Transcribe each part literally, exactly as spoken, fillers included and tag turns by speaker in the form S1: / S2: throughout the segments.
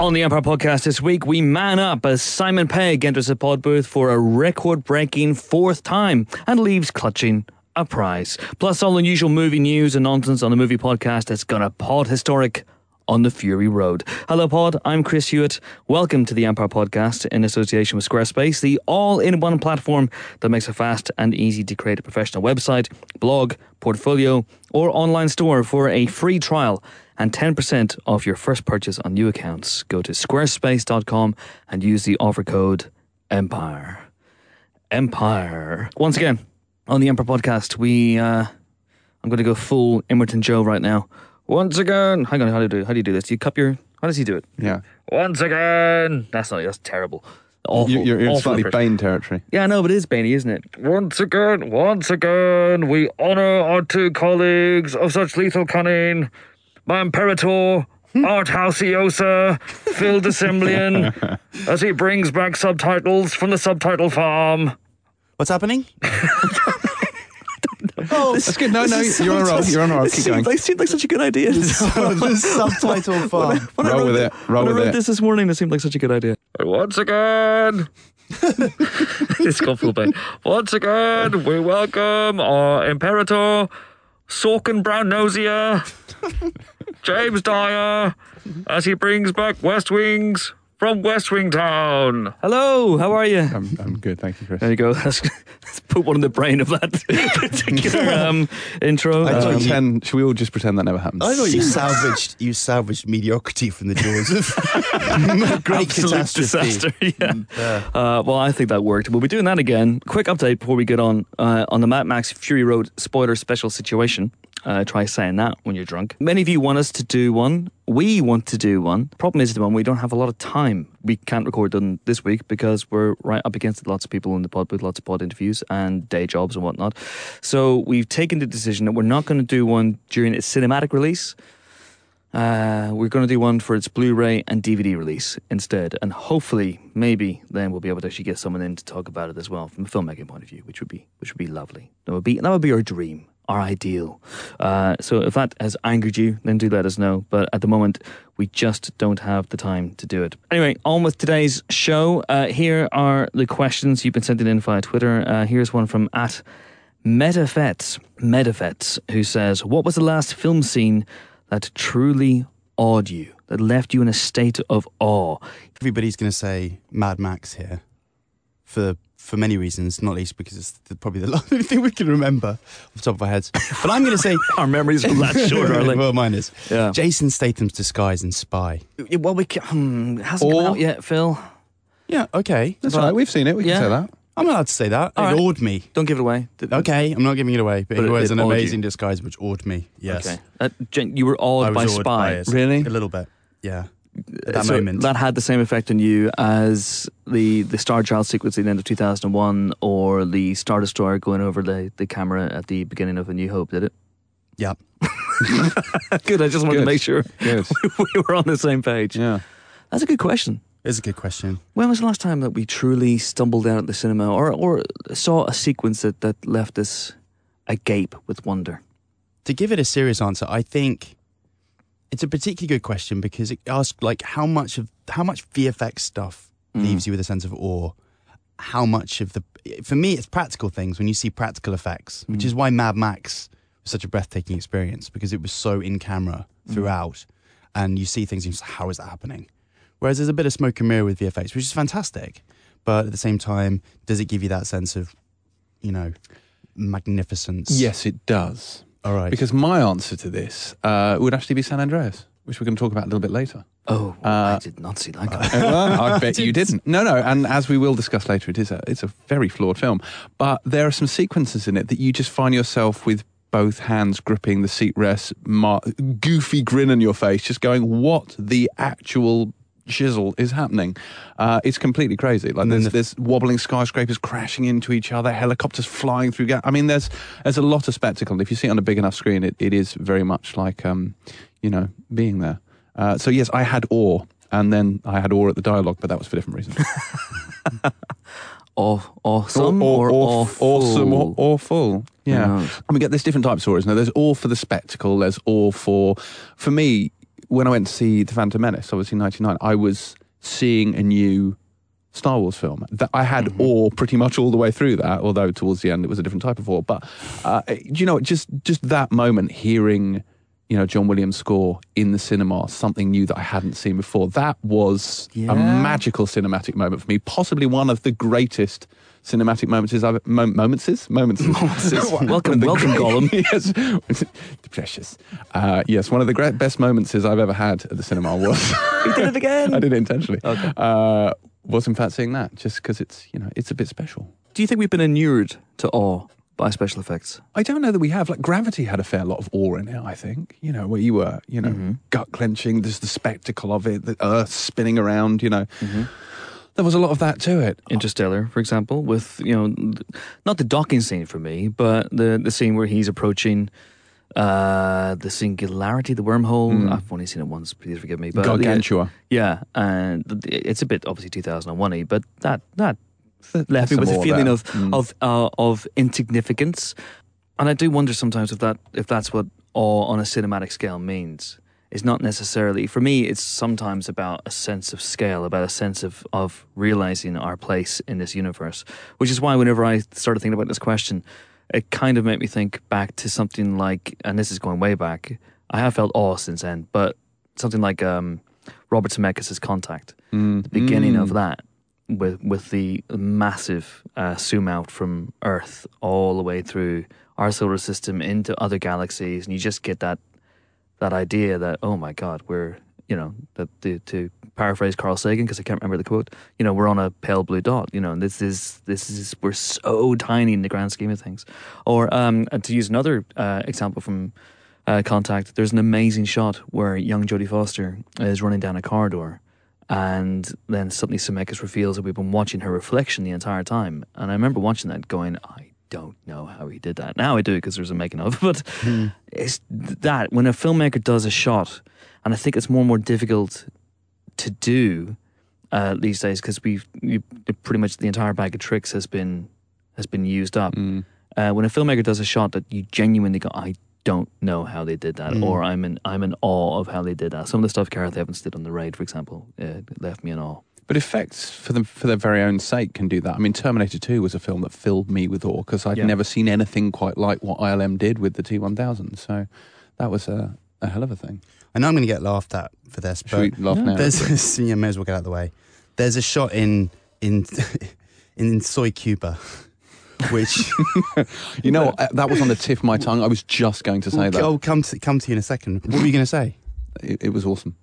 S1: On the Empire Podcast this week, we man up as Simon Pegg enters the pod booth for a record-breaking fourth time and leaves clutching a prize. Plus all unusual movie news and nonsense on the movie podcast that's gonna pod historic on the Fury Road. Hello pod, I'm Chris Hewitt. Welcome to the Empire Podcast in association with Squarespace, the all-in-one platform that makes it fast and easy to create a professional website, blog, portfolio, or online store. For a free trial and ten percent off your first purchase on new accounts, go to squarespace dot com and use the offer code EMPIRE. Empire. Once again, on the Empire Podcast, we, uh, I'm going to go full Imerton Joe right now. Once again, hang on, how do you do, how do you do this? Do you cup your, how does he do it?
S2: Yeah.
S1: Once again. That's not, that's terrible. Awful.
S2: You're, you're in
S1: awful
S2: slightly
S1: impression.
S2: Bane territory.
S1: Yeah, no, but it is Baney, isn't it? Once again, once again, we honour our two colleagues of such lethal cunning, my Imperator, Art Houseosa, Phil Dissemblian, as he brings back subtitles from the subtitle farm.
S3: What's happening?
S1: Oh,
S2: That's good. No, no, you're on a roll. You're on a roll. Keep going.
S1: They seemed like such a good idea.
S3: The subtitle farm.
S1: When I
S2: Roll
S1: wrote
S2: with
S1: the-
S2: it. Roll
S1: when I
S2: with
S1: wrote
S2: it.
S1: this this morning, it seemed like such a good idea. Once again, it's gone full bang. Once again, we welcome our Imperator, Sorkin Brown Nosier, James Dyer, as he brings back West Wings from West Wing Town. Hello, how are you?
S2: I'm, I'm good. Thank you, Chris.
S1: There you go. Let's, let's put one in the brain of that particular um, intro.
S3: I
S2: Let's
S3: thought
S1: Um,
S3: you-
S2: pretend, should we all just pretend that never happened?
S3: I thought you salvaged you salvaged mediocrity from the jaws of great
S1: Absolute
S3: catastrophe.
S1: disaster. Yeah.
S3: Yeah.
S1: Uh, well, I think that worked. We'll be doing that again. Quick update before we get on uh, on the Mad Max Fury Road spoiler special situation. Uh, try saying that when you're drunk. Many of you want us to do one. We want to do one. Problem is, at the moment, we don't have a lot of time. We can't record them this week because we're right up against it. Lots of people in the pod with lots of pod interviews and day jobs and whatnot. So we've taken the decision that we're not going to do one during its cinematic release. Uh, we're going to do one for its Blu-ray and D V D release instead, and hopefully, maybe then we'll be able to actually get someone in to talk about it as well from a filmmaking point of view, which would be which would be lovely. That would be that would be our dream, our ideal. Uh, so if that has angered you, then do let us know. But at the moment, we just don't have the time to do it. Anyway, on with today's show. Uh, here are the questions you've been sending in via Twitter. Uh, here's one from at Metafets, Metafets, who says, "What was the last film scene that truly awed you, that left you in a state of awe?"
S3: Everybody's going to say Mad Max here for for many reasons, not least because it's the, probably the only thing we can remember off the top of our heads. But I'm going to say
S1: Our memories are that short, are they?
S3: well, mine is
S1: Yeah.
S3: Jason Statham's disguise in Spy.
S1: Well, we can, hmm, it hasn't
S2: Or-
S1: come out yet, Phil.
S3: Yeah, okay.
S2: That's
S1: Well,
S2: right. We've seen it. We
S1: yeah.
S2: can say that.
S3: I'm allowed to say that.
S1: All
S3: it
S1: right.
S3: awed me.
S1: Don't give it away. Did-
S3: Okay, I'm not giving it away, but,
S1: But
S3: it
S1: it-
S3: was
S1: it
S3: an
S1: awed
S3: amazing
S1: you.
S3: disguise which awed me. Yes.
S1: Okay. Uh, Jen, you were awed
S3: I was
S1: by
S3: awed
S1: Spy.
S3: by it.
S2: Really?
S3: A little bit, yeah. At that
S1: so
S3: moment.
S1: that had the same effect on you as the the Star Child sequence at the end of two thousand one or the Star Destroyer going over the, the camera at the beginning of A New Hope, did it?
S3: Yeah.
S1: Good, I just wanted to
S2: Good.
S1: make sure
S2: Good.
S1: we were on the same page.
S2: Yeah.
S1: That's a good question.
S3: It's a good question.
S1: When was the last time that we truly stumbled out at the cinema or, or saw a sequence that, that left us agape with wonder?
S3: To give it a serious answer, I think it's a particularly good question because it asks like how much of how much V F X stuff
S1: Mm.
S3: leaves you with a sense of awe. How much of the for me it's practical things when you see practical effects, which
S1: Mm.
S3: is why Mad Max was such a breathtaking experience because it was so in camera throughout, and you see things and you're just, how is that happening? Whereas there's a bit of smoke and mirror with V F X, which is fantastic, but at the same time, does it give you that sense of, you know, magnificence?
S2: Yes, it does.
S3: All right.
S2: Because my answer to this uh, would actually be San Andreas, which we're going to talk about a little bit later.
S1: Oh,
S2: Uh,
S1: I did not see that coming.
S2: well, I bet you didn't. No, no, and as we will discuss later, it is a it's a very flawed film. But there are some sequences in it that you just find yourself with both hands gripping the seat rest, mar- goofy grin on your face, just going, "What the actual shizzle is happening?" Uh, it's completely crazy. Like
S3: And then
S2: there's,
S3: the-
S2: there's wobbling skyscrapers crashing into each other, helicopters flying through. Ga- I mean, there's there's a lot of spectacle. If you see it on a big enough screen, it, it is very much like um, you know, being there. Uh, so yes, I had awe, and then I had awe at the dialogue, but that was for different reasons.
S1: Aw- awesome or, awful?
S2: awesome or awful. Yeah.
S1: knows?
S2: I mean, there's different types of stories. Now, there's all for the spectacle. There's all for, for me, when I went to see The Phantom Menace, obviously ninety-nine, I was seeing a new Star Wars film. That I had mm-hmm. awe pretty much all the way through that, although towards the end it was a different type of awe. But uh, you know, just just that moment, hearing you know John Williams' score in the cinema, something new that I hadn't seen before, that was yeah. a magical cinematic moment for me. Possibly one of the greatest cinematic moments I've mo- moments moments.
S1: welcome, welcome, Gollum.
S2: Yes, precious. Uh, yes, one of the great best moments I've ever had at the cinema was.
S1: You did it again.
S2: I did it intentionally.
S1: Okay.
S2: Uh, was in fact seeing that just because it's you know it's a bit special.
S1: Do you think we've been inured to awe by special effects?
S2: I don't know that we have. Like Gravity had a fair lot of awe in it. I think you know where you were, you know, mm-hmm. gut clenching. There's the spectacle of it, the Earth spinning around. You know. Mm-hmm. There was a lot of that to it.
S1: Interstellar, for example, with, you know, not the docking scene for me, but the, the scene where he's approaching uh, the singularity, the wormhole. Mm. I've only seen it once, please forgive me. But
S2: Gargantua.
S1: Yeah, and it's a bit, obviously, two thousand one-y, but that, that left
S2: That's
S1: me with a feeling of,
S2: mm.
S1: of, uh, of insignificance. And I do wonder sometimes if that if that's what awe on a cinematic scale means. It's not necessarily, for me, it's sometimes about a sense of scale, about a sense of, of realizing our place in this universe, which is why whenever I started thinking about this question, it kind of made me think back to something like, and this is going way back, I have felt awe since then, but something like um, Robert Zemeckis' Contact,
S2: mm.
S1: the beginning
S2: mm.
S1: of that, with with the massive uh, zoom out from Earth all the way through our solar system into other galaxies, and you just get that that idea that, oh my God, we're, you know, that to, to paraphrase Carl Sagan, because I can't remember the quote, you know, we're on a pale blue dot, you know, and this is, this is, we're so tiny in the grand scheme of things. Or um, and to use another uh, example from uh, Contact, there's an amazing shot where young Jodie Foster is running down a corridor, and then suddenly Zemeckis reveals that we've been watching her reflection the entire time. And I remember watching that going, I don't know how he did that. Now I do because there's a making of, but mm. it's that when a filmmaker does a shot, and I think it's more and more difficult to do uh, these days because we've you, pretty much the entire bag of tricks has been has been used up.
S2: Mm.
S1: Uh, when a filmmaker does a shot that you genuinely go, I don't know how they did that, mm. or I'm in I'm in awe of how they did that. Some of the stuff Gareth Evans did on The Raid, for example, uh, left me in awe.
S2: But effects, for them for their very own sake, can do that. I mean, Terminator two was a film that filled me with awe because I'd yeah. never seen anything quite like what I L M did with the T one thousand. So that was a, a hell of a thing.
S3: I know I'm going to get laughed at for this, but
S2: Should we laugh now?
S3: There's, yeah, may as well get out of the way. There's a shot in in in Soy Cuba, which
S2: you know that was on the tip of my tongue. I was just going to say that.
S3: I'll come to come to you in a second. What were you going to say?
S2: It, it was awesome.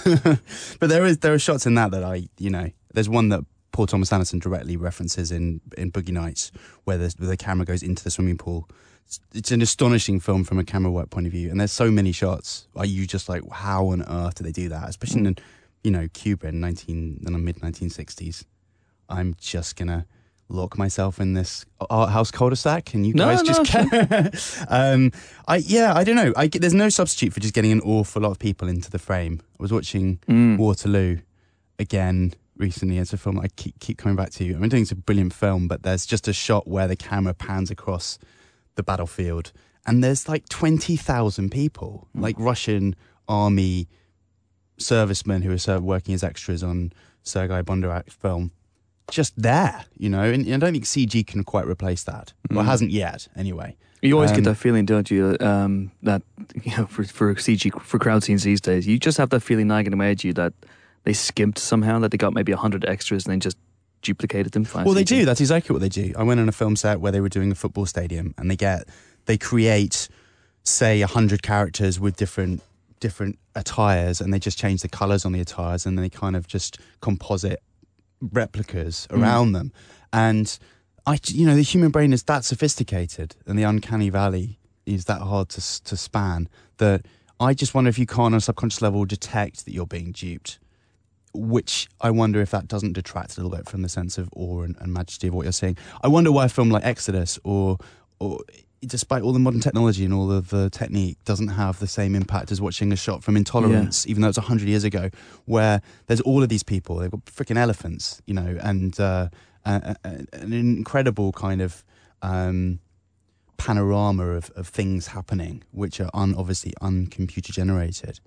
S3: But there is there are shots in that that I you know there's one that Paul Thomas Anderson directly references in in Boogie Nights where the, where the camera goes into the swimming pool. It's, it's an astonishing film from a camera work point of view, and there's so many shots. Are you just like, how on earth do they do that? Especially in you know Cuba in nineteen in the mid nineteen sixties. I'm just gonna lock myself in this art house cul-de-sac, and you guys
S1: no,
S3: just
S1: no,
S3: get. um, I yeah, I don't know. I there's no substitute for just getting an awful lot of people into the frame. I was watching
S1: mm.
S3: Waterloo again recently. It's a film I keep keep coming back to. I mean, it's a brilliant film, but there's just a shot where the camera pans across the battlefield, and there's like twenty thousand people, mm. like Russian army servicemen who are working as extras on Sergei Bondarak's film. Just there, you know, and I don't think C G can quite replace that. Mm. Well, it hasn't yet, anyway.
S1: You always
S3: um,
S1: get that feeling, don't you? Um, that you know, for for C G for crowd scenes these days, you just have that feeling nagging away at you that they skimped somehow, that they got maybe a hundred extras and then just duplicated them.
S3: Well, they do. That's exactly what they do. I went on a film set where they were doing a football stadium, and they get they create, say, a hundred characters with different different attires, and they just change the colours on the attires, and then they kind of just composite replicas around mm. them. And I, you know, the human brain is that sophisticated, and the uncanny valley is that hard to to span, that I just wonder if you can't on a subconscious level detect that you're being duped, which I wonder if that doesn't detract a little bit from the sense of awe and, and majesty of what you're seeing. I wonder why a film like Exodus, or or despite all the modern technology and all of the technique, doesn't have the same impact as watching a shot from Intolerance, yeah. even though it's a hundred years ago, where there's all of these people, they've got freaking elephants, you know, and uh, a, a, an incredible kind of um, panorama of, of things happening, which are un, obviously uncomputer generated.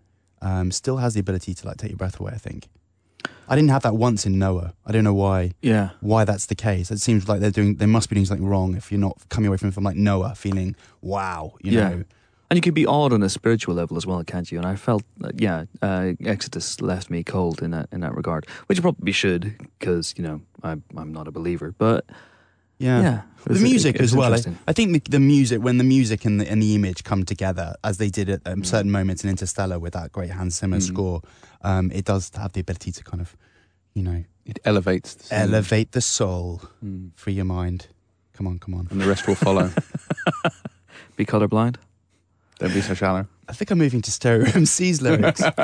S3: um, still has the ability to like take your breath away, I think. I didn't have that once in Noah. I don't know why
S1: Yeah.
S3: why that's the case. It seems like they're doing they must be doing something wrong if you're not coming away from from like Noah feeling wow, you
S1: Yeah.
S3: know.
S1: And you could be awed on a spiritual level as well, can't you? And I felt, that, yeah, uh, Exodus left me cold in that in that regard, which it probably should, because you know I'm I'm not a believer, but
S3: Yeah.
S1: yeah, it
S3: The
S1: was-
S3: music
S1: it was
S3: as well. I,
S1: interesting.
S3: I think the, the music, when the music and the, and the image come together, as they did at um,
S1: Mm.
S3: certain moments in Interstellar with that great Hans Zimmer
S2: Mm.
S3: score, um, it does have the ability to kind of, you know,
S2: It elevates the scene.
S3: elevate the soul,
S2: Mm.
S3: free your mind. Come on, come on.
S2: And the rest will follow.
S1: Be colorblind.
S2: Don't be so shallow.
S3: I think I'm moving to Stereo M C's lyrics.
S2: It's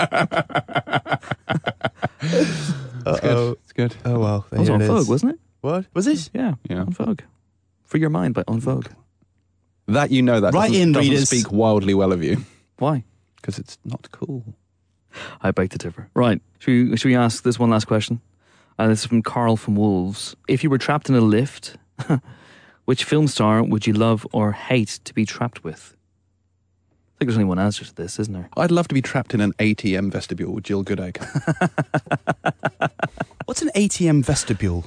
S3: Uh-oh.
S2: good. It's good.
S3: Oh well,
S1: That was
S3: there
S1: on
S3: it is.
S1: Vogue, wasn't it?
S3: What was it?
S1: Yeah,
S2: Yeah.
S1: on Vogue. Free Your Mind by On Vogue.
S2: That you know that
S3: Right
S2: doesn't,
S3: in,
S2: doesn't
S3: readers.
S2: speak wildly well of you
S1: Why?
S2: because it's not cool.
S1: I beg to differ. Right. Should we, should we ask this one last question? And this is from Carl from Wolves. If you were trapped in a lift, which film star would you love or hate to be trapped with? I think there's only one answer to this, isn't there?
S2: I'd love to be trapped in an A T M vestibule with Jill Goodacre.
S3: What's an A T M vestibule?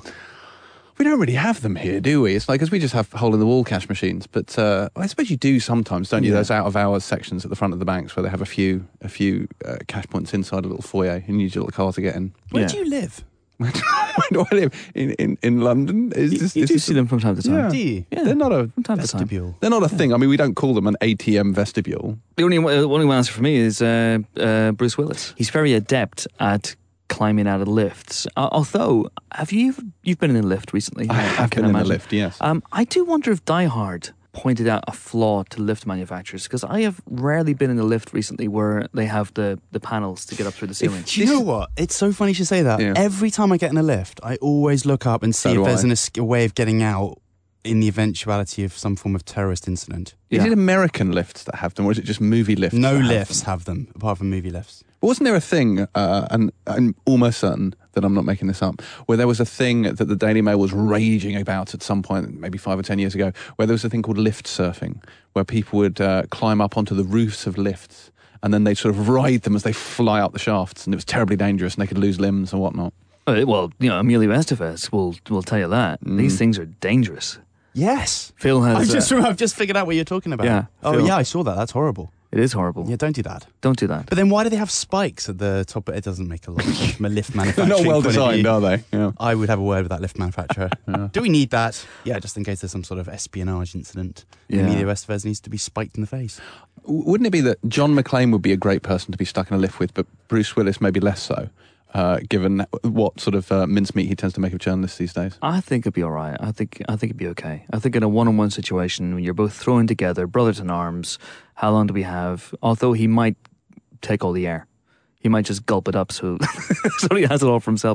S2: We don't really have them here, do we? It's like, because we just have hole-in-the-wall cash machines. But uh, I suppose you do sometimes, don't you?
S3: Yeah.
S2: Those out-of-hours sections at the front of the banks where they have a few a few uh, cash points inside a little foyer and you use your little car to get in.
S3: Where
S1: Yeah.
S3: do you live?
S2: Where do I live? In, in, in London? Is
S1: You,
S2: this,
S1: you
S2: is
S1: do
S2: this
S1: see them from time to time.
S2: Yeah.
S3: Do you?
S1: Yeah,
S2: They're not a
S1: from time to time.
S3: Vestibule.
S2: they're not a thing. I mean, we don't call them an A T M vestibule.
S1: The only, uh, only one answer for me is uh, uh, Bruce Willis. He's very adept at climbing out of lifts. Uh, although, have you you've been in a lift recently?
S2: I have
S1: can
S2: been in a
S1: imagine.
S2: lift, yes.
S1: Um, I do wonder if Die Hard pointed out a flaw to lift manufacturers, because I have rarely been in a lift recently where they have the, the panels to get up through the ceiling.
S3: Do you know what? It's so funny you should say that.
S2: Yeah.
S3: Every time I get in a lift, I always look up and see
S2: So do
S3: if there's
S2: I.
S3: an, es- a way of getting out in the eventuality of some form of terrorist incident.
S2: Is
S1: Yeah.
S2: it American lifts that have them, or is it just movie lifts?
S3: No
S2: that have
S3: lifts
S2: them?
S3: have them, apart from movie lifts.
S2: But wasn't there a thing, uh, and I'm almost certain that I'm not making this up, where there was a thing that the Daily Mail was raging about at some point, maybe five or ten years ago, where there was a thing called lift surfing, where people would uh, climb up onto the roofs of lifts and then they'd sort of ride them as they fly up the shafts, and it was terribly dangerous and they could lose limbs and whatnot.
S1: Uh, well, you know, Emilio Estevez will will tell you that these things are dangerous.
S3: Yes.
S1: Phil has.
S3: I've
S1: uh,
S3: just, I've just figured out what you're talking about.
S1: Yeah,
S3: Oh,
S1: Phil.
S3: yeah, I saw that. That's horrible.
S1: it is horrible.
S3: Yeah, don't do that.
S1: Don't do that.
S3: But then why do they have spikes at the top? It doesn't make a lot of sense from a lift
S2: They're
S3: manufacturing
S2: not well
S3: point of
S2: designed,
S3: view.
S2: are they? Yeah.
S3: I would have a word with that lift manufacturer. Do we need that? Yeah, just in case there's some sort of espionage incident.
S1: Yeah.
S3: Emilio Estevez needs to be spiked in the face.
S2: W- Wouldn't it be that John McClane would be a great person to be stuck in a lift with, but Bruce Willis maybe less so, uh, given what sort of uh, mincemeat he tends to make of journalists these days?
S1: I think it'd be all right. I think I think it'd be okay. I think in a one-on-one situation when you're both thrown together, brothers in arms, how long do we have? Although he might take all the air. He might just gulp it up so, so he has it all for himself.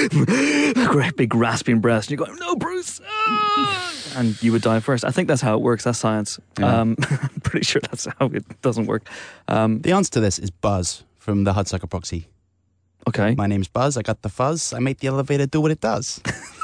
S1: Great big rasping breaths. And you're going, no, Bruce! Ah! And you would die first. I think that's how it works. That's science.
S2: Yeah.
S1: Um, I'm pretty sure that's how it doesn't work. Um,
S3: The answer to this is Buzz from the Hudsucker Proxy.
S1: okay.
S3: My name's Buzz. I got the fuzz. I make the elevator do what it does.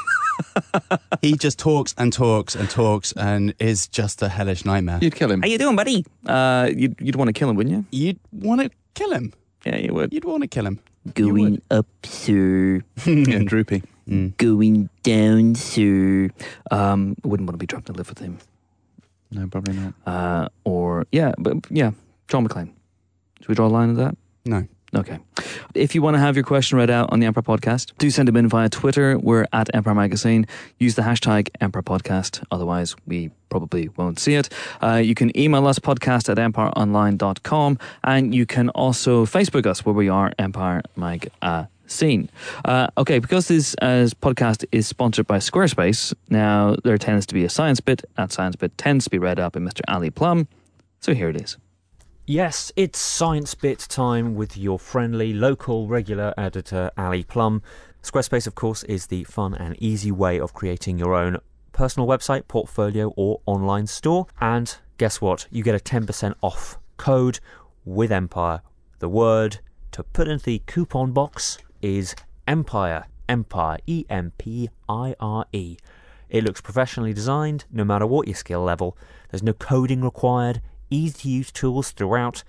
S3: He just talks and talks and talks and is just a hellish nightmare.
S2: You'd kill him.
S1: How you doing, buddy? Uh, you'd, you'd want to kill him, wouldn't you?
S3: You'd want to kill him.
S1: Yeah, you would.
S3: You'd want to kill him.
S1: Going up, sir.
S2: Yeah, droopy.
S3: Mm.
S1: Going down, sir. Um, I wouldn't want to be trapped in a lift with him.
S2: No, probably not.
S1: Uh, or, yeah, but yeah, John McClane. Should we draw a line at that?
S3: No.
S1: Okay. If you want to have your question read out on the Empire Podcast, do send them in via Twitter. We're at Empire Magazine. Use the hashtag Empire Podcast. Otherwise, we probably won't see it. Uh, you can email us, podcast at empire online dot com. And you can also Facebook us, where we are Empire Magazine. Uh, okay, because this uh, podcast is sponsored by Squarespace, now there tends to be a science bit. That science bit tends to be read up by Mister Ali Plum. So here it is.
S4: Yes, it's Science Bit time with your friendly local regular editor, Ali Plum. Squarespace, of course, is the fun and easy way of creating your own personal website, portfolio, or online store. And guess what? You get a ten percent off code with Empire. The word to put into the coupon box is Empire. Empire. E M P I R E. It looks professionally designed, no matter what your skill level. There's no coding required. Easy-to-use tools throughout.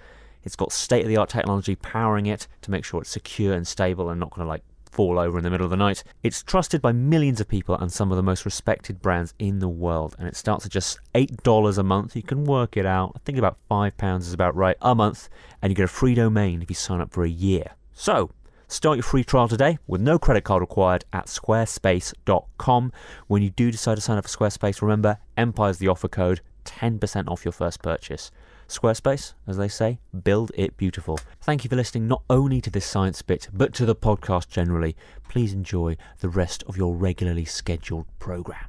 S4: It's got state-of-the-art technology powering it to make sure it's secure and stable and not going to like fall over in the middle of the night. It's trusted by millions of people and some of the most respected brands in the world, and it starts at just eight dollars a month. You can work it out. I think about five pounds is about right a month, and you get a free domain if you sign up for a year. So, start your free trial today with no credit card required at squarespace dot com. When you do decide to sign up for Squarespace, remember, Empire's the offer code, ten percent off your first purchase. Squarespace, as they say, build it beautiful. Thank you for listening not only to this science bit, but to the podcast generally. Please enjoy the rest of your regularly scheduled programme.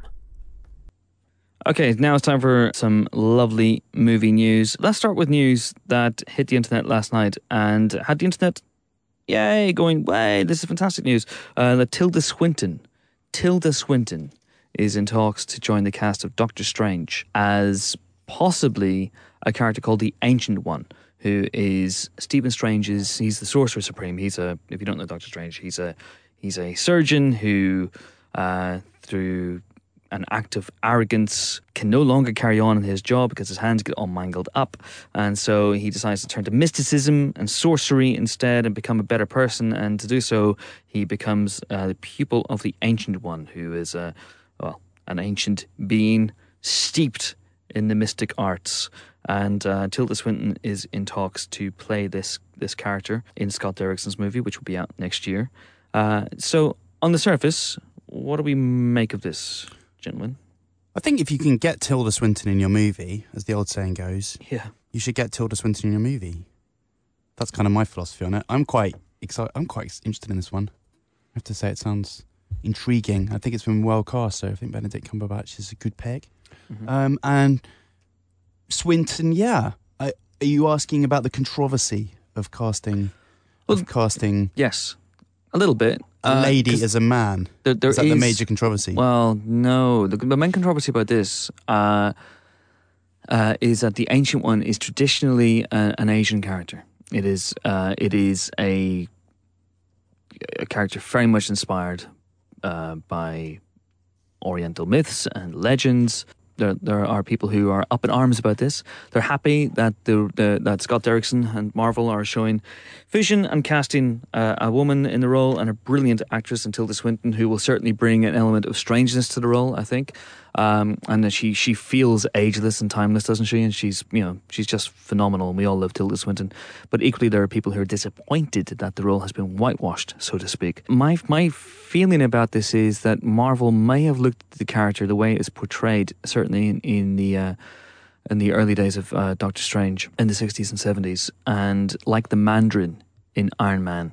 S1: Okay, now it's time for some lovely movie news. Let's start with news that hit the internet last night and had the internet, yay, going, way, this is fantastic news. Uh, that Tilda Swinton, Tilda Swinton is in talks to join the cast of Doctor Strange as possibly a character called the Ancient One, who is Stephen Strange's, he's the Sorcerer Supreme. He's a, if you don't know Doctor Strange, he's a he's a surgeon who, uh, through an act of arrogance, can no longer carry on in his job because his hands get all mangled up. And so he decides to turn to mysticism and sorcery instead and become a better person. And to do so, he becomes uh, the pupil of the Ancient One, who is, uh, well, an ancient being steeped in the mystic arts. And uh, Tilda Swinton is in talks to play this this character in Scott Derrickson's movie, which will be out next year. Uh, so, on the surface, what do we make of this, gentlemen?
S3: I think if you can get Tilda Swinton in your movie, as the old saying goes,
S1: Yeah.
S3: you should get Tilda Swinton in your movie. That's kind of my philosophy on it. I'm quite excited. I'm quite interested in this one. I have to say, it sounds intriguing. I think it's been well cast, so I think Benedict Cumberbatch is a good pick. Mm-hmm. Um, and Swinton, yeah. I, are you asking about the controversy of casting? Of
S1: Well,
S3: casting,
S1: yes, a little bit.
S3: a
S1: Uh,
S3: lady
S1: 'cause
S3: as a man.
S1: there, there
S3: is that
S1: is
S3: the major controversy?
S1: Well, no. The, the main controversy about this uh, uh, is that the Ancient One is traditionally a, an Asian character. It is. Uh, it is a a character very much inspired uh, by Oriental myths and legends. There, there are people who are up in arms about this. They're happy that the, the that Scott Derrickson and Marvel are showing vision and casting uh, a woman in the role, and a brilliant actress in Tilda Swinton, who will certainly bring an element of strangeness to the role, I think. Um, and that she she feels ageless and timeless, doesn't she? And she's you know she's just phenomenal. And we all love Tilda Swinton. But equally, there are people who are disappointed that the role has been whitewashed, so to speak. My my feeling about this is that Marvel may have looked at the character the way it's portrayed, certainly in, in the uh, in the early days of uh, Doctor Strange in the sixties and seventies, and like the Mandarin in Iron Man,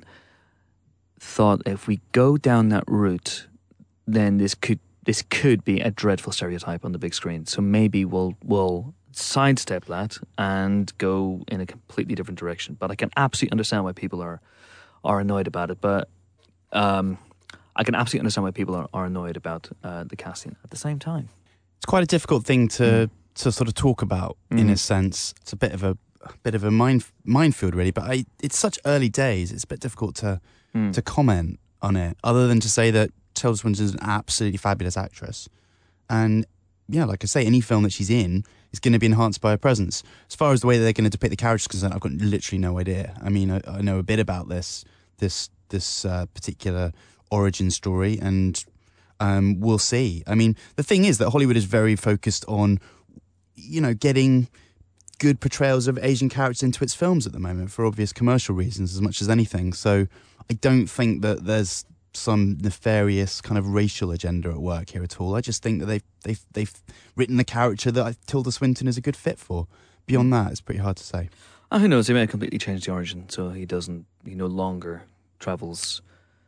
S1: thought if we go down that route, then this could this could be a dreadful stereotype on the big screen. So maybe we'll we'll sidestep that and go in a completely different direction. But I can absolutely understand why people are are annoyed about it. But um, I can absolutely understand why people are, are annoyed about uh, the casting at the same time.
S3: It's quite a difficult thing to mm. to sort of talk about mm. in a sense. It's a bit of a, a bit of a mind minefield, really. But I, it's such early days. It's a bit difficult to mm. to comment on it, other than to say that Tilda Swinton is an absolutely fabulous actress, and yeah, like I say, any film that she's in is going to be enhanced by her presence. As far as the way that they're going to depict the characters concerned, I've got literally no idea. I mean, I, I know a bit about this this this uh, particular origin story, and um, we'll see. I mean, the thing is that Hollywood is very focused on, you know, getting good portrayals of Asian characters into its films at the moment for obvious commercial reasons as much as anything. So I don't think that there's some nefarious kind of racial agenda at work here at all. I just think that they've they've they've written the character that Tilda Swinton is a good fit for. Beyond that, it's pretty hard to say.
S1: Oh, who knows? He may have completely changed the origin, so he doesn't. He no longer travels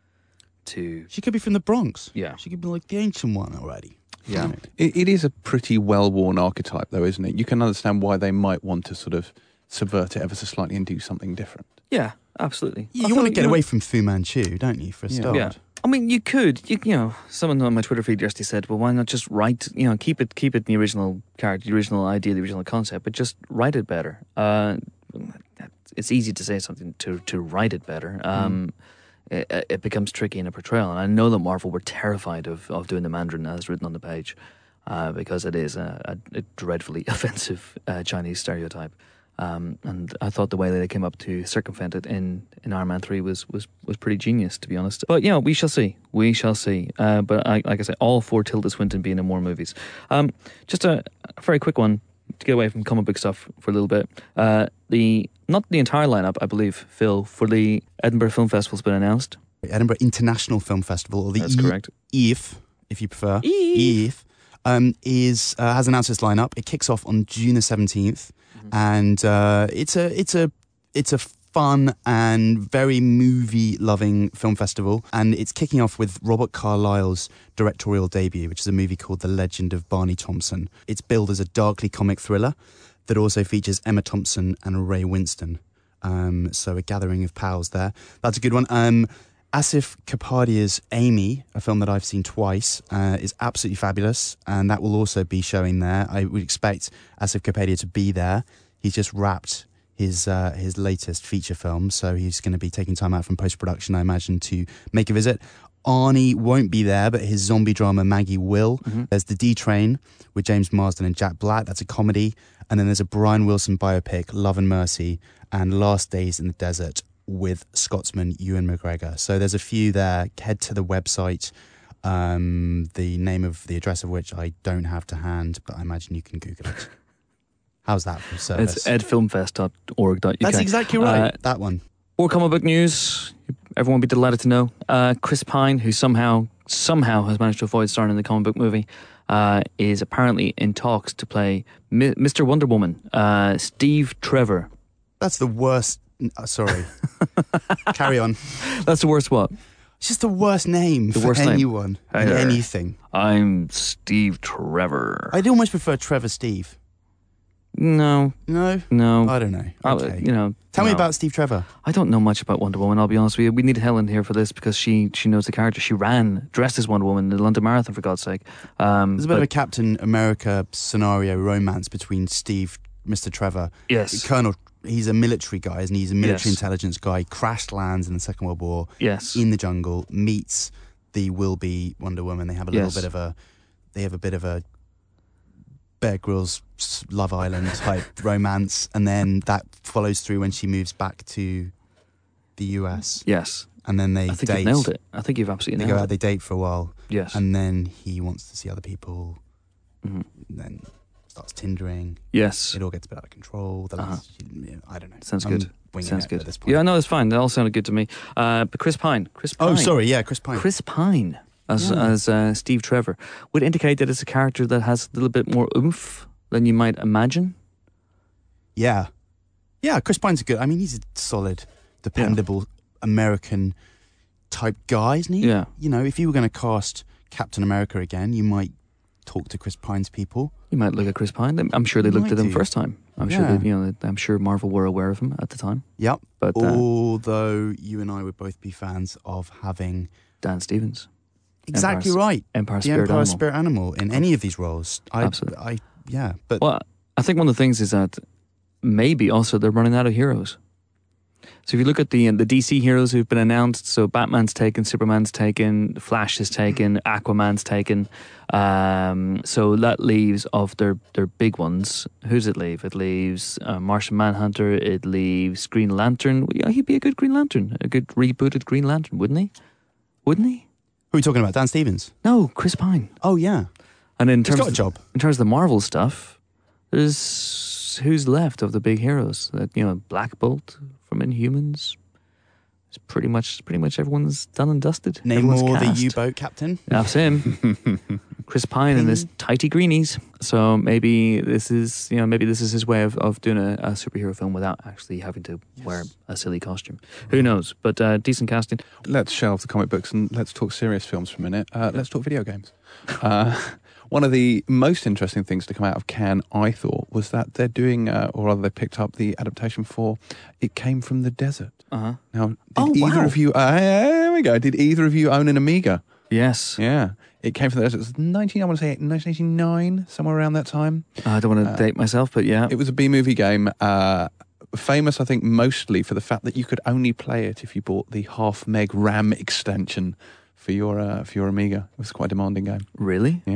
S1: to.
S3: She could be from the Bronx.
S1: Yeah,
S3: she could be like the Ancient One already.
S1: Yeah,
S2: it, it is a pretty well-worn archetype, though, isn't it? You can understand why they might want to sort of subvert it ever so slightly and do something different.
S1: Yeah, absolutely.
S3: You, you want to get away from Fu Manchu, don't you, for a
S2: yeah.
S3: start?
S1: Yeah. I mean, you could, you, you know, someone on my Twitter feed yesterday said, well, why not just write, you know, keep it keep it the original character, the original idea, the original concept, but just write it better. Uh, it's easy to say something, to, to write it better. Um, mm. it, it becomes tricky in a portrayal. And I know that Marvel were terrified of, of doing the Mandarin as written on the page, uh, because it is a, a, a dreadfully offensive uh, Chinese stereotype. Um, and I thought the way that they came up to circumvent it in, in Iron Man three was, was, was pretty genius, to be honest. But, you know, we shall see. We shall see. Uh, but I, like I say, all for Tilda Swinton being in more movies. Um, just a, a very quick one to get away from comic book stuff for a little bit. Uh, the not the entire lineup, I believe, Phil, for the Edinburgh Film Festival has been announced.
S3: Edinburgh International Film Festival, or the
S1: That's
S3: E-
S1: correct.
S3: E I F, if you prefer.
S1: E I F.
S3: E I F. Um, is uh, has announced its lineup. It kicks off on June the seventeenth, mm-hmm. and uh, it's a it's a it's a fun and very movie loving film festival. And it's kicking off with Robert Carlyle's directorial debut, which is a movie called The Legend of Barney Thompson. It's billed as a darkly comic thriller that also features Emma Thompson and Ray Winston. Um, so a gathering of pals there. That's a good one. Um, Asif Kapadia's Amy, a film that I've seen twice, uh, is absolutely fabulous, and that will also be showing there. I would expect Asif Kapadia to be there. He's just wrapped his uh, his latest feature film, so he's going to be taking time out from post-production, I imagine, to make a visit. Arnie won't be there, but his zombie drama Maggie will. Mm-hmm. There's The D Train with James Marsden and Jack Black. That's a comedy. And then there's a Brian Wilson biopic, Love and Mercy, and Last Days in the Desert with Scotsman Ewan McGregor. So there's a few there. Head to the website, um, the name of the address of which I don't have to hand, but I imagine you can Google it. How's that for service?
S1: It's ed filmfest dot org dot U K.
S3: That's exactly right.
S1: Uh,
S3: that one.
S1: More comic book news. Everyone will be delighted to know. Uh, Chris Pine, who somehow somehow has managed to avoid starring in the comic book movie, uh, is apparently in talks to play Mi- Mister Wonder Woman, uh, Steve Trevor.
S3: That's the worst. Uh, sorry. Carry on.
S1: That's the worst what?
S3: It's just the worst name
S1: the
S3: for
S1: worst
S3: anyone
S1: name.
S3: in
S1: Hey
S3: anything.
S1: I'm Steve Trevor.
S3: I'd almost prefer Trevor Steve.
S1: No.
S3: No?
S1: No.
S3: I don't know. Okay.
S1: I, you know.
S3: Tell
S1: no.
S3: me about Steve Trevor.
S1: I don't know much about Wonder Woman, I'll be honest with you. We need Helen here for this because she she knows the character. She ran dressed as Wonder Woman in the London Marathon, for God's sake. Um,
S3: There's a bit of a Captain America scenario romance between Steve, Mister Trevor.
S1: Yes.
S3: Colonel, he's a military guy, isn't he? He's a military
S1: Yes.
S3: intelligence guy. Crashed lands in the Second World War.
S1: Yes.
S3: In the jungle, meets the will-be Wonder Woman. They have a little
S1: Yes.
S3: bit of a, they have a bit of a Bear Grylls Love Island type romance, and then that follows through when she moves back to the U S.
S1: Yes.
S3: And then they
S1: I think
S3: date.
S1: you've nailed it. I think you've absolutely
S3: They go
S1: nailed
S3: out,
S1: it.
S3: they date for a while,
S1: Yes.
S3: and then he wants to see other people.
S1: Mhm.
S3: Then starts Tindering.
S1: Yes.
S3: It all gets a bit out of control. The
S1: Uh-huh.
S3: last, I don't know.
S1: Sounds
S3: I'm
S1: good.
S3: winging
S1: Sounds
S3: it
S1: good.
S3: At this point.
S1: Yeah, no, it's fine. That all sounded good to me. Uh, but Chris Pine. Chris Pine.
S3: Oh, sorry. Yeah, Chris Pine.
S1: Chris Pine as
S3: Yeah.
S1: as uh, Steve Trevor would indicate that it's a character that has a little bit more oomph than you might imagine.
S3: Yeah. Yeah, Chris Pine's good. I mean, he's a solid, dependable American type guy, isn't he?
S1: Yeah.
S3: You know, if you were going to cast Captain America again, you might talk to Chris Pine's people.
S1: You might look at Chris Pine. I'm sure they
S3: You
S1: looked
S3: might
S1: at him
S3: do.
S1: first time. I'm
S3: Yeah.
S1: sure they, you know, I'm sure Marvel were aware of him at the time.
S3: Yep.
S1: But uh,
S3: Although you and I would both be fans of having
S1: Dan Stevens,
S3: exactly
S1: Empire's-
S3: right
S1: Empire
S3: the
S1: Spirit
S3: Empire
S1: Animal.
S3: Spirit Animal in any of these roles. I,
S1: Absolutely.
S3: I, yeah, but
S1: Well, I think one of the things is that maybe also they're running out of heroes. So if you look at the the D C heroes who've been announced, so Batman's taken, Superman's taken, Flash is taken, Aquaman's taken. Um, so that leaves of their their big ones. Who's it leave? It leaves uh, Martian Manhunter. It leaves Green Lantern. Yeah, he'd be a good Green Lantern, a good rebooted Green Lantern, wouldn't he? Wouldn't he?
S3: who are we talking about? Dan Stevens?
S1: No, Chris Pine.
S3: Oh, yeah.
S1: And in
S3: He's
S1: terms
S3: got a
S1: of,
S3: job.
S1: in terms of the Marvel stuff, there's who's left of the big heroes? That you know, Black Bolt from Inhumans. It's pretty much pretty much everyone's done and dusted.
S3: Name
S1: Everyone's
S3: more the
S1: cast.
S3: U-boat captain.
S1: That's him. Chris Pine in his tighty greenies. So maybe this is you know maybe this is his way of, of doing a, a superhero film without actually having to wear a silly costume. Who knows? But uh, decent casting.
S2: Let's shelve the comic books and let's talk serious films for a minute. Uh, let's talk video games. Uh, one of the most interesting things to come out of Cannes, I thought, was that they're doing, uh, or rather they picked up the adaptation for It Came from the Desert.
S1: Uh huh.
S2: Now, did
S1: Oh,
S2: either
S1: wow.
S2: of you, uh, there we go, did either of you own an Amiga?
S1: Yes.
S2: Yeah. It Came from the Desert. It was nineteen, I want to say nineteen eighty-nine, somewhere around that time.
S1: I don't want to
S2: Uh,
S1: date myself, but yeah.
S2: It was a B-movie game, uh, famous, I think, mostly for the fact that you could only play it if you bought the half meg RAM extension for your uh, for your Amiga. It was quite a demanding game.
S1: Really?
S2: Yeah.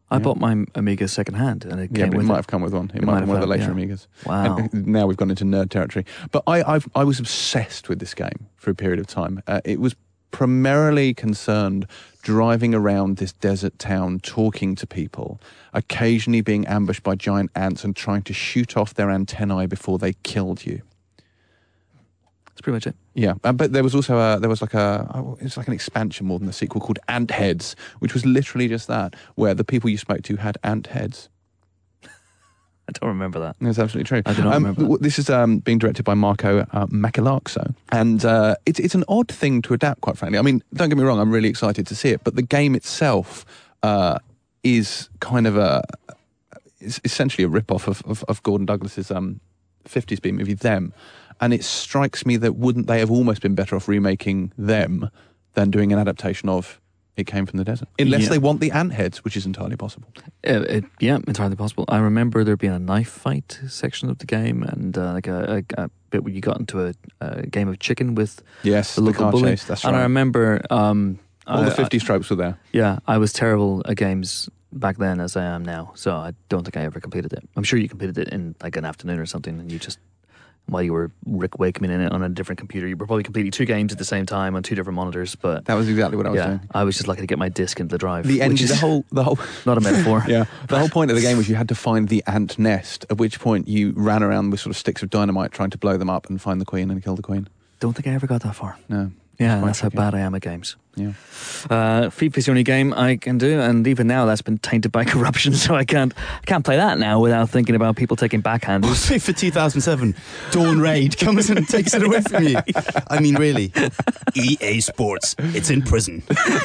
S1: I
S2: Yeah.
S1: bought my Amiga second hand, and it
S2: Yeah,
S1: came
S2: but it
S1: with
S2: might
S1: it.
S2: have come with one. It,
S1: It
S2: might
S1: might
S2: have been one of the
S1: have,
S2: later
S1: yeah.
S2: Amigas.
S1: Wow.
S2: And now we've gone into nerd territory. But I, I've, I was obsessed with this game for a period of time. Uh, it was primarily concerned driving around this desert town, talking to people, occasionally being ambushed by giant ants and trying to shoot off their antennae before they killed you.
S1: That's pretty much it.
S2: Yeah, uh, but there was also a, there was like a, oh, it was like an expansion more than a sequel called Ant Heads, which was literally just that, where the people you spoke to had ant heads.
S1: I don't remember that.
S2: That's absolutely true.
S1: I do not
S2: um,
S1: remember that.
S2: w- This is um, being directed by Marco uh, Macalarzo, and uh, it's it's an odd thing to adapt, quite frankly. I mean, don't get me wrong, I'm really excited to see it, but the game itself uh, is kind of a, it's essentially a rip-off of, of, of Gordon Douglas's um, fifties B movie, Them, and it strikes me that wouldn't they have almost been better off remaking Them than doing an adaptation of It Came from the Desert? Unless
S1: Yeah.
S2: they want the ant heads, which is entirely possible.
S1: Uh, it, yeah, entirely possible. I remember there being a knife fight section of the game, and uh, like a, a, a bit where you got into a, a game of chicken with
S2: Yes,
S1: the local
S2: car
S1: bully.
S2: chase, that's
S1: and I
S2: right.
S1: remember, um,
S2: All
S1: I-
S2: the fifties tropes were there.
S1: I- yeah, I was terrible at games back then as I am now, so I don't think I ever completed it. I'm sure you completed it in like an afternoon or something, and you just, while you were Rick Wakeman in it on a different computer, you were probably completing two games at the same time on two different monitors. But
S2: That was exactly what I was
S1: yeah,
S2: doing.
S1: I was just lucky to get my disc into the drive.
S2: The end,
S1: which is
S2: the whole, the whole,
S1: not a metaphor.
S2: yeah, the whole point of the game was you had to find the ant nest. At which point you ran around with sort of sticks of dynamite trying to blow them up and find the queen and kill the queen.
S1: Don't think I ever got that far.
S2: No,
S1: Yeah,
S2: quite
S1: that's how
S2: tricky.
S1: bad I am at games.
S2: yeah.
S1: Uh, FIFA's the only game I can do, and even now that's been tainted by corruption, so I can't I can't play that now without thinking about people taking backhanders.
S3: FIFA two thousand seven, Dawn Raid comes and takes it away from you. I mean, really. E A Sports, it's in prison.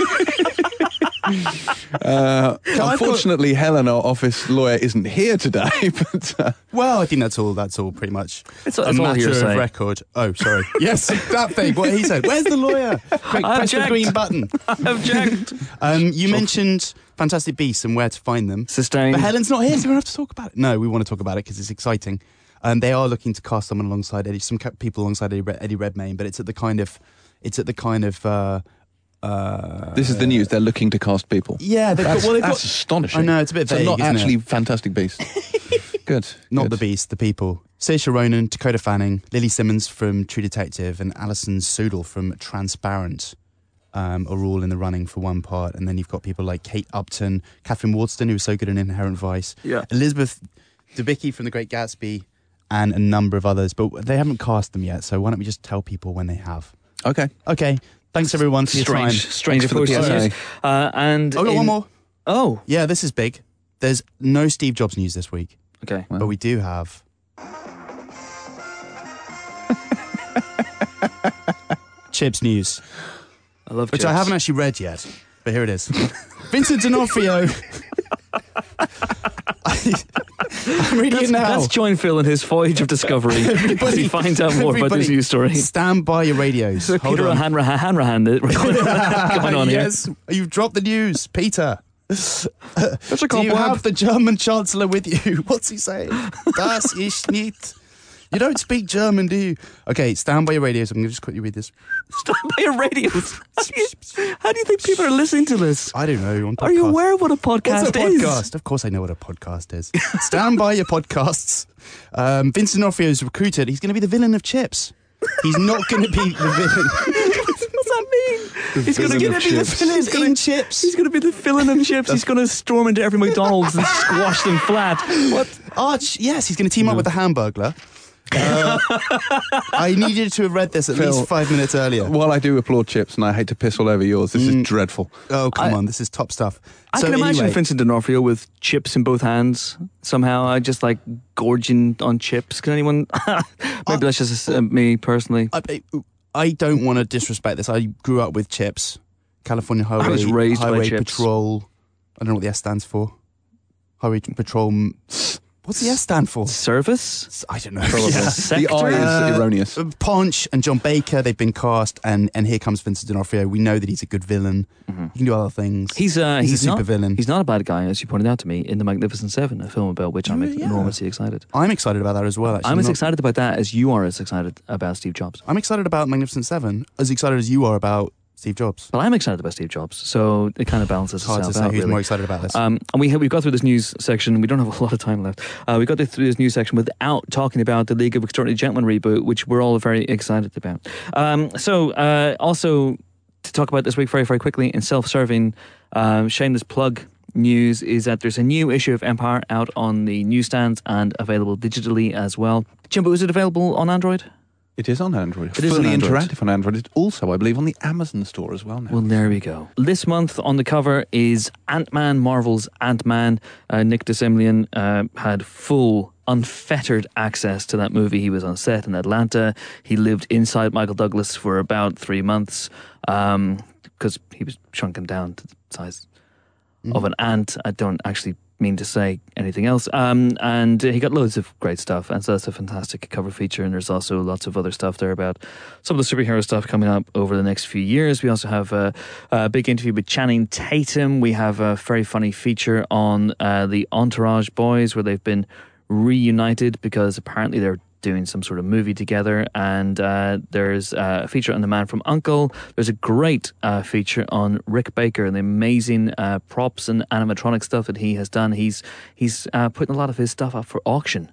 S2: Uh,
S3: got-
S2: unfortunately, Helen, our office lawyer, isn't here today. But uh,
S3: Well, I think that's all. That's all, pretty much.
S1: It's-
S3: a
S1: it's all
S3: matter
S1: hearsay.
S3: of record. Oh, sorry. Yes, that thing. What he said. Where's the lawyer? Quick,
S1: I
S3: press the
S1: object.
S3: green button.
S1: Object.
S3: Um, you mentioned Fantastic Beasts and where to find them.
S1: Sustained.
S3: But Helen's not here, so we don't have to talk about it. No, we want to talk about it because it's exciting. Um, they are looking to cast someone alongside Eddie, some ca- people alongside Eddie, Red- Eddie Redmayne, but it's at the kind of, it's at the kind of. Uh, uh,
S2: this is the news. They're looking to cast people.
S3: Yeah, they've
S2: That's,
S3: got. Well, they've
S2: that's
S3: got
S2: astonishing.
S3: I know, it's a bit
S2: So
S3: vague,
S2: not
S3: isn't
S2: actually
S3: it?
S2: Fantastic Beasts. Good.
S3: Not
S2: good.
S3: the Beast, the people. Saoirse Ronan, Dakota Fanning, Lily Simmons from True Detective, and Alison Sudol from Transparent um, are all in the running for one part. And then you've got people like Kate Upton, Catherine Wadston, who was so good in Inherent Vice,
S1: Yeah.
S3: Elizabeth Debicki from The Great Gatsby, and a number of others. But they haven't cast them yet, so why don't we just tell people when they have?
S2: Okay.
S3: Okay, thanks everyone for your time.
S1: Strange. Strange
S2: Thanks for the
S1: approach to
S2: P S A.
S1: news. Uh, and
S3: Oh, I've got
S1: in-
S3: one more.
S1: Oh,
S3: Yeah, this is big. There's no Steve Jobs news this week,
S1: okay.
S2: Well.
S3: but we do have... Chips news.
S1: I love
S3: Which
S1: chips.
S3: I haven't actually read yet, but here it is. Vincent D'Onofrio. I, I'm reading
S1: Let's,
S3: it now.
S1: let's join Phil in his voyage of discovery as we find out more about this
S3: everybody
S1: news story.
S3: Stand by your radios.
S1: So
S3: Hold
S1: Peter
S3: on.
S1: Hanrahan, Hanrahan going on
S3: yes, you've dropped the news, Peter.
S1: here. That's a
S3: Do you have the German Chancellor with you? What's he saying? Das ist nicht. You don't speak German, do you? Okay, stand by your radios. I'm going to just quickly read this.
S1: Stand by your radios. How do, you, how do you think people are listening to this?
S3: I don't know. On
S1: Are you
S3: podcast.
S1: aware of what a podcast
S3: What's a
S1: is?
S3: podcast? Of course I know what a podcast is. Stand by your podcasts. Um, Vincent D'Onofrio is recruited. He's going to be the villain of Chips. He's not going to be the villain.
S1: What's that mean? He's going to
S2: villain
S1: be
S2: of
S1: the
S2: Chips.
S1: villain
S3: He's
S1: in
S3: in Chips.
S1: He's going to be the villain of Chips. He's going to storm into every McDonald's and squash them flat. What?
S3: Arch, yes, he's going to team up with the Hamburglar. Uh, I needed to have read this at
S2: Phil,
S3: least five minutes earlier.
S2: While I do applaud Chips, and I hate to piss all over yours, this
S3: Mm.
S2: is dreadful.
S3: Oh, come
S1: I-
S3: on, this is top stuff.
S1: I
S3: So
S1: can imagine
S3: anyway,
S1: Vincent D'Onofrio with chips in both hands. Somehow, I just like gorging on chips. Can anyone? Maybe that's just uh, me personally.
S3: I, I- I don't want to disrespect this. I grew up with Chips, California Highway,
S1: was raised by
S3: Highway
S1: Chips.
S3: Patrol. I don't know what the S stands for. Highway Patrol. m- What's the S stand for?
S1: Service.
S3: I don't know.
S2: Probably.
S3: Yeah.
S2: The
S1: Sector?
S2: I is
S3: Uh,
S2: erroneous.
S3: Uh, Ponch and John Baker, they've been cast, and, and here comes Vincent D'Onofrio. We know that he's a good villain.
S1: Mhm.
S3: He can do other things.
S1: He's uh,
S3: He's a
S1: he's,
S3: super
S1: not,
S3: villain.
S1: He's not a bad guy, as you pointed out to me in The Magnificent Seven, a film about which I'm
S3: Oh, yeah.
S1: enormously excited.
S3: I'm excited about that as well, actually.
S1: I'm as
S3: Not-
S1: excited about that as you are as excited about Steve Jobs.
S3: I'm excited about Magnificent Seven, as excited as you are about Steve Jobs.
S1: Well, I'm excited about Steve Jobs, so it kind of balances
S3: It's hard
S1: itself
S3: to say
S1: out,
S3: who's
S1: really.
S3: more excited about this.
S1: Um, and we have, we've got through this news section. We don't have a lot of time left. Uh, we got through this news section without talking about the League of Extraordinary Gentlemen reboot, which we're all very excited about. Um, so, uh, also to talk about this week very, very quickly in self-serving, um, shameless plug news is that there's a new issue of Empire out on the newsstands and available digitally as well. Jimbo, is it available on Android?
S2: It is on Android.
S1: It is
S2: Fully
S1: on Android.
S2: interactive on Android. It's also, I believe, on the Amazon store as well now.
S1: Well, there we go. This month on the cover is Ant-Man, Marvel's Ant-Man. Uh, Nick DeSimlian uh, had full, unfettered access to that movie. He was on set in Atlanta. He lived inside Michael Douglas for about three months because um, he was shrunken down to the size mm. of an ant. I don't actually mean to say anything else. Um, and he got loads of great stuff, and so that's a fantastic cover feature. And there's also lots of other stuff there about some of the superhero stuff coming up over the next few years. We also have a, a big interview with Channing Tatum. We have a very funny feature on uh, the Entourage boys, where they've been reunited because apparently they're doing some sort of movie together. And uh, there's uh, a feature on The Man from U N C L E. There's a great uh, feature on Rick Baker and the amazing uh, props and animatronic stuff that he has done. He's he's uh, putting a lot of his stuff up for auction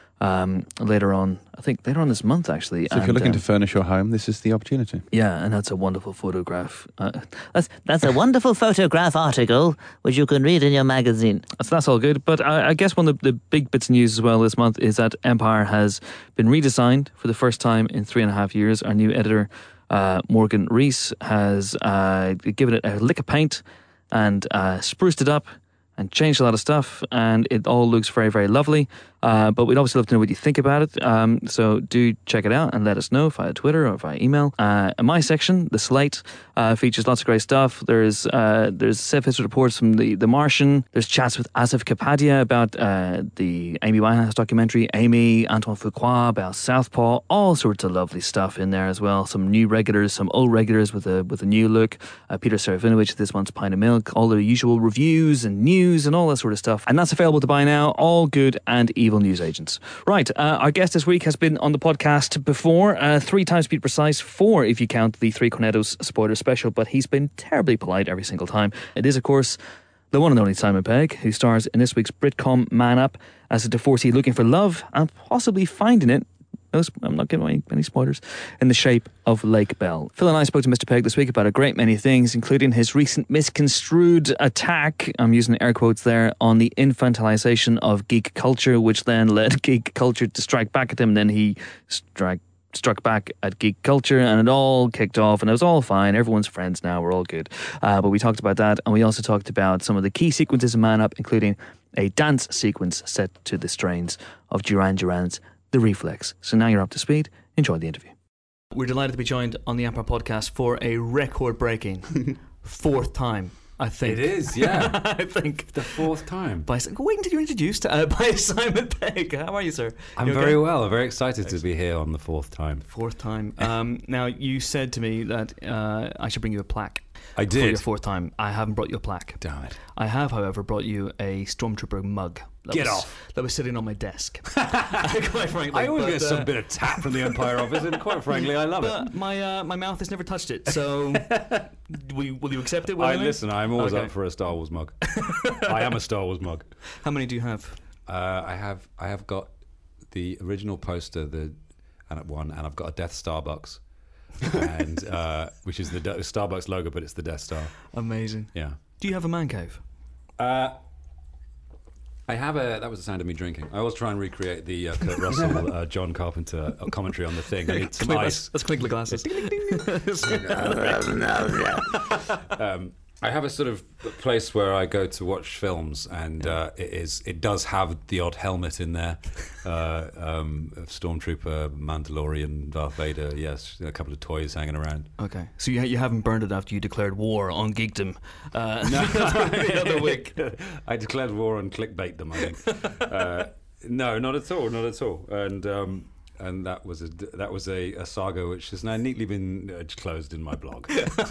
S1: um, later on. I think later on this month, actually.
S2: So if
S1: and,
S2: you're looking
S1: um,
S2: to furnish your home, this is the opportunity.
S1: yeah, and that's a wonderful photograph. Uh,
S5: That's, that's a wonderful photograph article, which you can read in your magazine.
S1: So that's all good. But I, I guess one of the, the big bits of news as well this month is that Empire has been redesigned for the first time in three and a half years. Our new editor, uh, Morgan Rees, has uh, given it a lick of paint and uh, spruced it up and changed a lot of stuff, and it all looks very, very lovely. Uh, but we'd obviously love to know what you think about it. Um, so do check it out and let us know via Twitter or via email. Uh, in my section, the Slate, uh, features lots of great stuff. There's uh, there's set-piece reports from the, the Martian. There's chats with Asif Kapadia about uh, the Amy Winehouse documentary, Amy, Antoine Fuqua about Southpaw. All sorts of lovely stuff in there as well. Some new regulars, some old regulars with a with a new look. Uh, Peter Serafinovich, this one's Pint of Milk. All the usual reviews and news and all that sort of stuff. And that's available to buy now. All good and evil news agents. Right, uh, our guest this week has been on the podcast before, uh, three times to be precise, four if you count the Three Cornettos spoiler special, but he's been terribly polite every single time. It is, of course, the one and only Simon Pegg, who stars in this week's Britcom Man Up as a divorcee looking for love and possibly finding it. No, I'm not giving away any spoilers. In the shape of Lake Bell. Phil and I spoke to Mister Pegg this week about a great many things, including his recent misconstrued attack, I'm using air quotes there, on the infantilization of geek culture, which then led geek culture to strike back at him. And then he struck struck back at geek culture, and it all kicked off, and it was all fine. Everyone's friends now. We're all good. Uh, but we talked about that, and we also talked about some of the key sequences in Man Up, including a dance sequence set to the strains of Duran Duran's The Reflex. So now you're up to speed. Enjoy the interview. We're delighted to be joined on the Empire podcast for a record-breaking fourth time, I think.
S6: It is, yeah.
S1: I think.
S6: The fourth time.
S1: By, wait until you're introduced uh, by Simon Pegg. How are you, sir?
S6: I'm
S1: You okay?
S6: very well. Very excited to be here on the fourth time.
S1: Fourth time. Um, now, you said to me that uh, I should bring you a plaque.
S6: I
S1: For
S6: did.
S1: your fourth time. I haven't brought you a plaque.
S6: Damn it.
S1: I have, however, brought you a Stormtrooper mug. That
S6: Get
S1: was,
S6: off.
S1: That was sitting on my desk. Quite frankly.
S6: I always
S1: but,
S6: get
S1: uh,
S6: some bit of tap from the Empire office, and quite frankly, I love it.
S1: But my uh, my mouth has never touched it, so will, you, will you accept it?
S6: I
S1: willingly?
S6: listen. I'm always
S1: Okay.
S6: up for a Star Wars mug. I am a Star Wars mug.
S1: How many do you have?
S6: Uh, I have. I have got the original poster, the and one, and I've got a Death Starbucks, and uh, which is the De- Starbucks logo, but it's the Death Star.
S1: Amazing.
S6: Yeah.
S1: Do you have a man cave?
S6: Uh, I have a. That was the sound of me drinking. I always try and recreate the uh, Kurt Russell, uh, John Carpenter uh, commentary on the thing. I need some
S1: Clink-
S6: ice.
S1: That's Clinkler glasses.
S6: um, I have a sort of place where I go to watch films, and uh, it is it does have the odd helmet in there, uh, um, of Stormtrooper, Mandalorian, Darth Vader. Yes, a couple of toys hanging around.
S1: Okay, so you you haven't burned it after you declared war on geekdom uh, the other week.
S6: I declared war on clickbait them. I think. Uh, no, not at all, not at all. And um, and that was a that was a, a saga which has now neatly been uh, closed in my blog.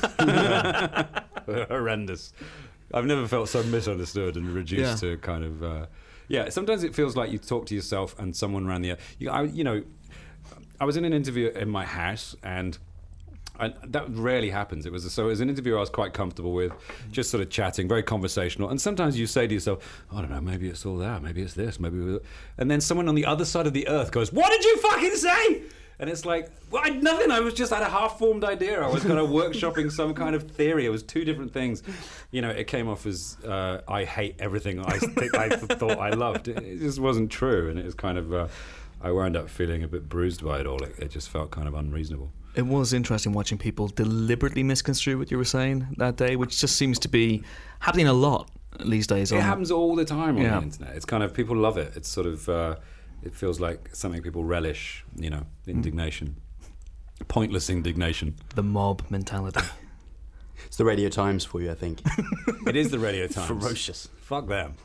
S6: Horrendous. I've never felt so misunderstood and reduced
S1: Yeah.
S6: to kind of uh, yeah. Sometimes it feels like you talk to yourself and someone around the you, I, you know. I was in an interview in my house, and And that rarely happens. It was so it was an interview I was quite comfortable with, just sort of chatting, very conversational. And sometimes you say to yourself, I don't know, maybe it's all that, maybe it's this, maybe. It's... And then someone on the other side of the earth goes, "What did you fucking say?" And it's like, well, I, nothing. I was just had a half-formed idea. I was kind of workshopping some kind of theory. It was two different things. You know, it came off as uh, I hate everything I think I thought I loved. It, it just wasn't true, and it was kind of. Uh, I wound up feeling a bit bruised by it all. It, it just felt kind of unreasonable.
S1: It was interesting watching people deliberately misconstrue what you were saying that day, which just seems to be happening a lot these days.
S6: It
S1: on,
S6: happens all the time on
S1: yeah.
S6: the internet. It's kind of, people love it. It's sort of, uh, it feels like something people relish, you know, indignation. Mm. Pointless indignation.
S1: The mob mentality.
S3: It's the Radio Times for you, I think.
S6: It is the Radio Times.
S3: Ferocious.
S6: Fuck them.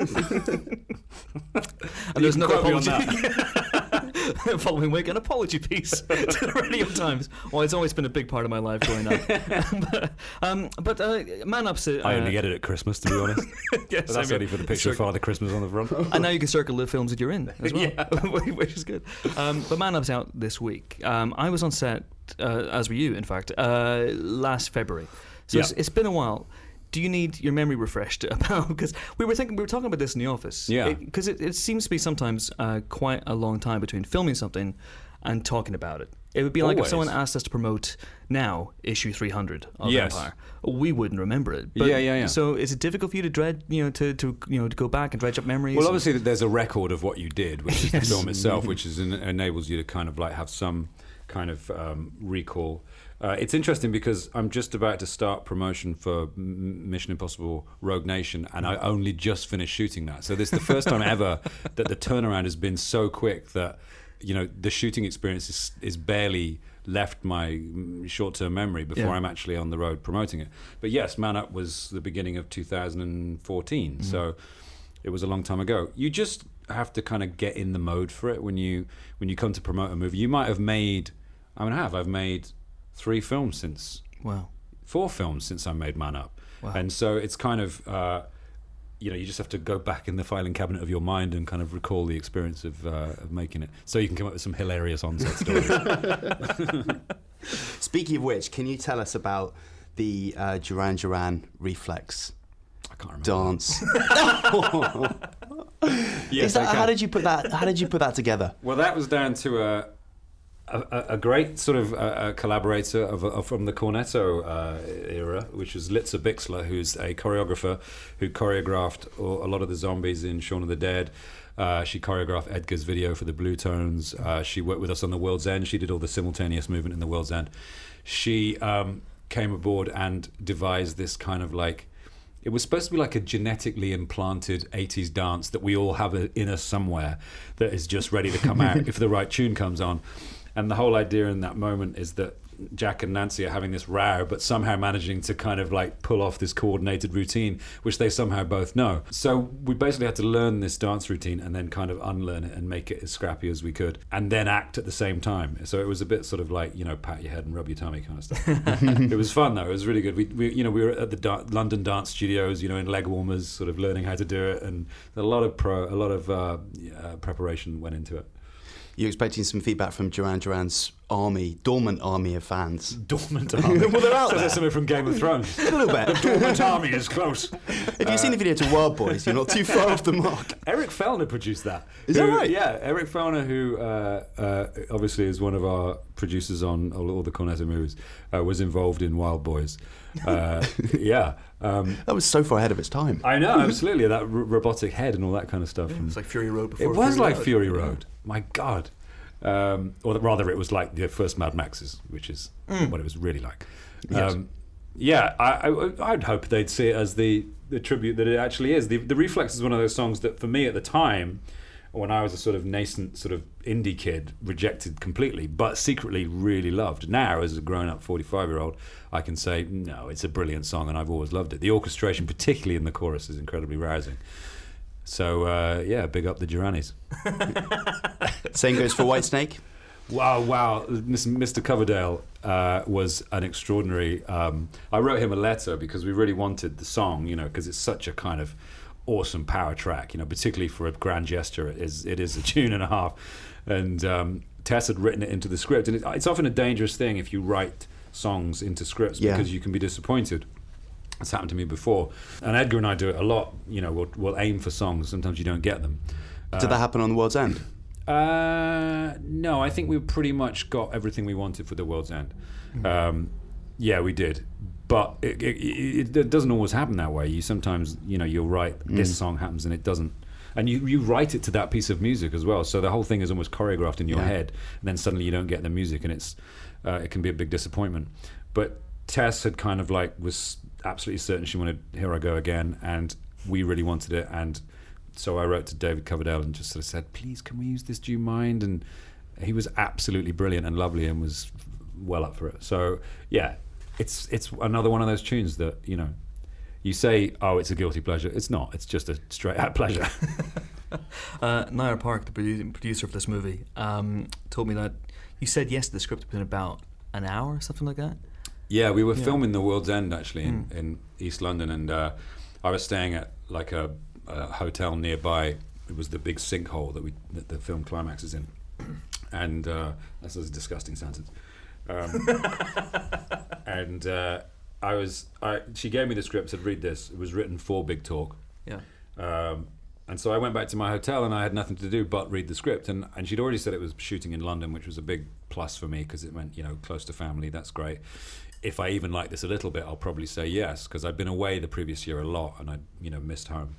S1: And there's no apology. Following week, an apology piece to the Radio Times. Well, it's always been a big part of my life growing up. but um, but uh, Man Up's... Uh,
S6: I only get it at Christmas, to be honest.
S1: Yes,
S6: but that's only for the picture of Father Christmas on the front.
S1: And now you can circle the films that you're in as well,
S6: Yeah.
S1: which is good. Um, but Man Up's out this week. Um, I was on set, uh, as were you, in fact, uh, last February. So
S6: Yeah.
S1: it's, it's been a while. Do you need your memory refreshed about? Because we were thinking, we were talking about this in the office.
S6: Yeah.
S1: Because it, it, it seems to be sometimes uh, quite a long time between filming something and talking about it. It would be like
S6: Always.
S1: if someone asked us to promote now issue three hundred of
S6: Yes.
S1: Empire, we wouldn't remember it. But,
S6: Yeah, yeah, yeah.
S1: So is it difficult for you to dread, you know, to, to you know to go back and dredge up memories?
S6: Well, obviously, there's a record of what you did, which is
S1: Yes.
S6: the film itself, which is en- enables you to kind of like have some kind of um, recall. Uh, it's interesting because I'm just about to start promotion for M- Mission Impossible Rogue Nation, and I only just finished shooting that. So this is the first time ever that the turnaround has been so quick that, you know, the shooting experience is, is barely left my short-term memory before
S1: Yeah.
S6: I'm actually on the road promoting it. But yes, Man Up was the beginning of two thousand fourteen, mm-hmm. so it was a long time ago. You just have to kind of get in the mode for it when you when you come to promote a movie. You might have made, I mean, I have, I've made three films since,
S1: wow,
S6: four films since I made Man Up.
S1: Wow.
S6: And so it's kind of, uh, you know, you just have to go back in the filing cabinet of your mind and kind of recall the experience of, uh, of making it, so you can come up with some hilarious on-set stories.
S3: Speaking of which, can you tell us about the uh, Duran Duran reflex
S6: I can't remember.
S3: dance?
S6: Yes,
S3: Is that,
S6: I can.
S3: how did you put that? How did you put that together?
S6: Well, that was down to a a, a great sort of uh, a collaborator of, of from the Cornetto uh, era, which was Litza Bixler, who's a choreographer who choreographed all, a lot of the zombies in Shaun of the Dead. Uh, she choreographed Edgar's video for the Blue Tones. Uh, she worked with us on The World's End. She did all the simultaneous movement in The World's End. She um, came aboard and devised this kind of like, it was supposed to be like a genetically implanted eighties dance that we all have in us somewhere that is just ready to come out if the right tune comes on. And the whole idea in that moment is that Jack and Nancy are having this row, but somehow managing to kind of like pull off this coordinated routine, which they somehow both know. So we basically had to learn this dance routine and then kind of unlearn it and make it as scrappy as we could, and then act at the same time. So it was a bit sort of like, you know, pat your head and rub your tummy kind of stuff. It was fun though. It was really good. We, we you know, we were at the da- London Dance Studios, you know, in leg warmers, sort of learning how to do it, and a lot of pro, a lot of uh, uh, preparation went into it.
S3: You're expecting some feedback from Duran Duran's army, dormant army of fans.
S6: Dormant army.
S3: Well, they're out
S6: so
S3: there.
S6: there's something from Game of Thrones.
S3: A little bit.
S6: The dormant army is close.
S3: If you've seen the video to Wild Boys, you're not too far off the mark.
S6: Eric Fellner produced that.
S3: Is that
S6: Who-
S3: right?
S6: Yeah, Eric Fellner, who uh, uh, obviously is one of our producers on all, all the Cornetto movies, uh, was involved in Wild Boys. Uh, yeah. Um,
S3: That was so far ahead of its time.
S6: I know, absolutely. That r- robotic head and all that kind of stuff.
S1: Yeah,
S6: And
S1: it's like Fury Road before.
S6: it was
S1: Fury
S6: like
S1: Road.
S6: Fury Road. My God. Um, or rather, it was like the first Mad Maxes, which is
S1: Mm.
S6: what it was really like.
S3: Yes.
S6: Um, yeah, I, I, I'd hope they'd see it as the, the tribute that it actually is. The, the Reflex is one of those songs that, for me at the time, when I was a sort of nascent sort of indie kid, rejected completely, but secretly really loved. Now, as a grown-up forty-five-year-old, I can say, no, it's a brilliant song, and I've always loved it. The orchestration, particularly in the chorus, is incredibly rousing. So, uh, yeah, big up the Duranis.
S3: Same goes for Whitesnake.
S6: Wow, wow. Mister Coverdale uh, was an extraordinary... Um, I wrote him a letter because we really wanted the song, you know, because it's such a kind of awesome power track, you know, particularly for a grand gesture. It is, it is a tune and a half. And um, Tess had written it into the script. And it, it's often a dangerous thing if you write songs into scripts
S3: Yeah.
S6: because you can be disappointed. It's happened to me before, and Edgar and I do it a lot. You know, we'll, we'll aim for songs. Sometimes you don't get them.
S3: Did that happen on The World's End?
S6: Uh, no, I think we pretty much got everything we wanted for The World's End. Um, yeah, we did. But it, it, it, it doesn't always happen that way. You sometimes, you know, you'll write this song happens and it doesn't. And you, you write it to that piece of music as well. So the whole thing is almost choreographed in your
S3: Yeah.
S6: head. And then suddenly you don't get the music, and it's uh, it can be a big disappointment. But Tess had kind of like was absolutely certain she wanted Here I Go Again, and we really wanted it. And so I wrote to David Coverdale and just sort of said, please, can we use this? Do you mind? And he was absolutely brilliant and lovely and was well up for it. So yeah, it's it's another one of those tunes that, you know, you say, oh, it's a guilty pleasure. It's not. It's just a straight out pleasure.
S1: Uh, Naira Park, the produ- producer of this movie, um, told me that you said yes to the script within about an hour or something like that.
S6: Yeah, we were
S1: Yeah.
S6: filming The World's End actually in,
S1: Mm.
S6: in East London, and uh, I was staying at like a, a hotel nearby. It was the big sinkhole that we that the film climaxes in, and uh, that's a disgusting sentence. Um, and uh, I was, I, she gave me the script, said, read this. It was written for Big Talk.
S1: Yeah.
S6: Um, and so I went back to my hotel, and I had nothing to do but read the script. And, and she'd already said it was shooting in London, which was a big plus for me because it meant, you know, close to family. That's great. If I even like this a little bit, I'll probably say yes, because I'd been away the previous year a lot, and I, you know, missed home.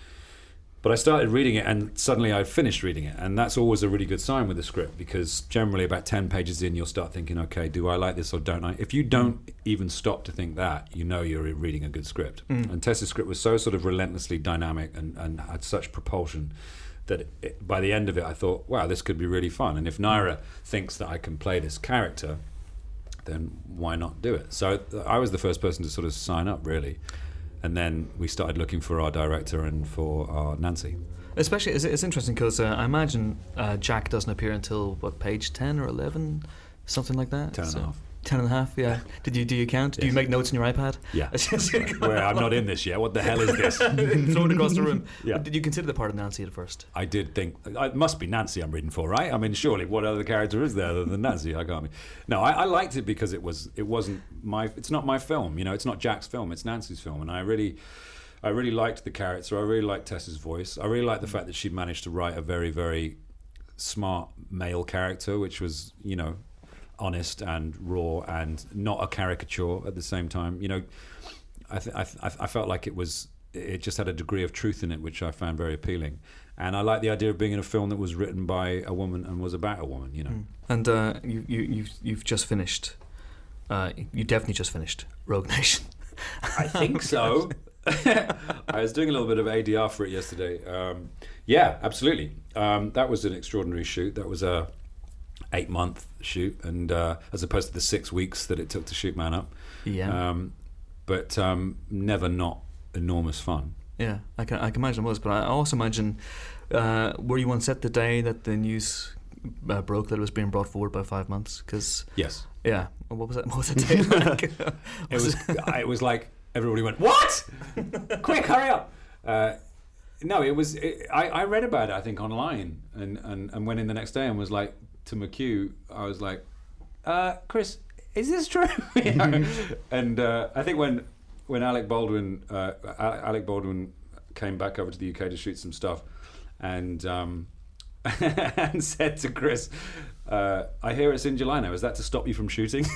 S6: But I started reading it, and suddenly I finished reading it, and that's always a really good sign with the script, because generally about ten pages in, you'll start thinking, okay, do I like this or don't I? If you don't even stop to think that, you know you're reading a good script.
S1: Mm.
S6: And Tessa's script was so sort of relentlessly dynamic and, and had such propulsion that it, it, by the end of it, I thought, wow, this could be really fun. And if Naira thinks that I can play this character, then why not do it? So I was the first person to sort of sign up, really. And then we started looking for our director and for our Nancy.
S1: Especially, it's, it's interesting because uh, I imagine uh, Jack doesn't appear until, what, page ten or eleven? Something like that?
S6: Ten and a half.
S1: Ten and a half, yeah. Did you do you count? Do you
S6: Yes.
S1: make notes in your iPad?
S6: Yeah. Where I'm not in this yet. What the hell is this?
S1: Throw it across the room.
S6: Yeah.
S1: Did you consider the part of Nancy at first?
S6: I did think it must be Nancy I'm reading for, right? I mean, surely what other character is there other than Nancy? I can't. Be. No, I, I liked it because it was it wasn't my. It's not my film, you know. It's not Jack's film. It's Nancy's film, and I really, I really liked the character. I really liked Tessa's voice. I really liked the fact that she'd managed to write a very, very smart male character, which was, you know, honest and raw and not a caricature at the same time. You know, I, th- I, th- I felt like it was. It just had a degree of truth in it, which I found very appealing. And I like the idea of being in a film that was written by a woman and was about a woman, you know.
S1: Mm. And uh, you, you, you've, you've just finished, uh, you definitely just finished Rogue Nation.
S6: I think so. I was doing a little bit of A D R for it yesterday. Um, yeah, absolutely. Um, that was an extraordinary shoot. That was a eight-month shoot, and uh, as opposed to the six weeks that it took to shoot Man Up.
S1: Yeah.
S6: Um, but um, never not enormous fun.
S1: Yeah, I can, I can imagine it was, but I also imagine, uh, were you on set the day that the news uh, broke that it was being brought forward by five months? Because
S6: Yes.
S1: yeah, what was that? What was that day like?
S6: It was. It was like everybody went, "What? Quick, hurry up!" Uh, no, it was. It, I, I read about it, I think, online, and, and, and went in the next day and was like to McHugh. I was like, uh, "Chris, is this true?" You know? And uh, I think when when Alec Baldwin uh, Alec Baldwin came back over to the U K to shoot some stuff, and um, and said to Chris, uh, "I hear it's in July now. Is that to stop you from shooting?"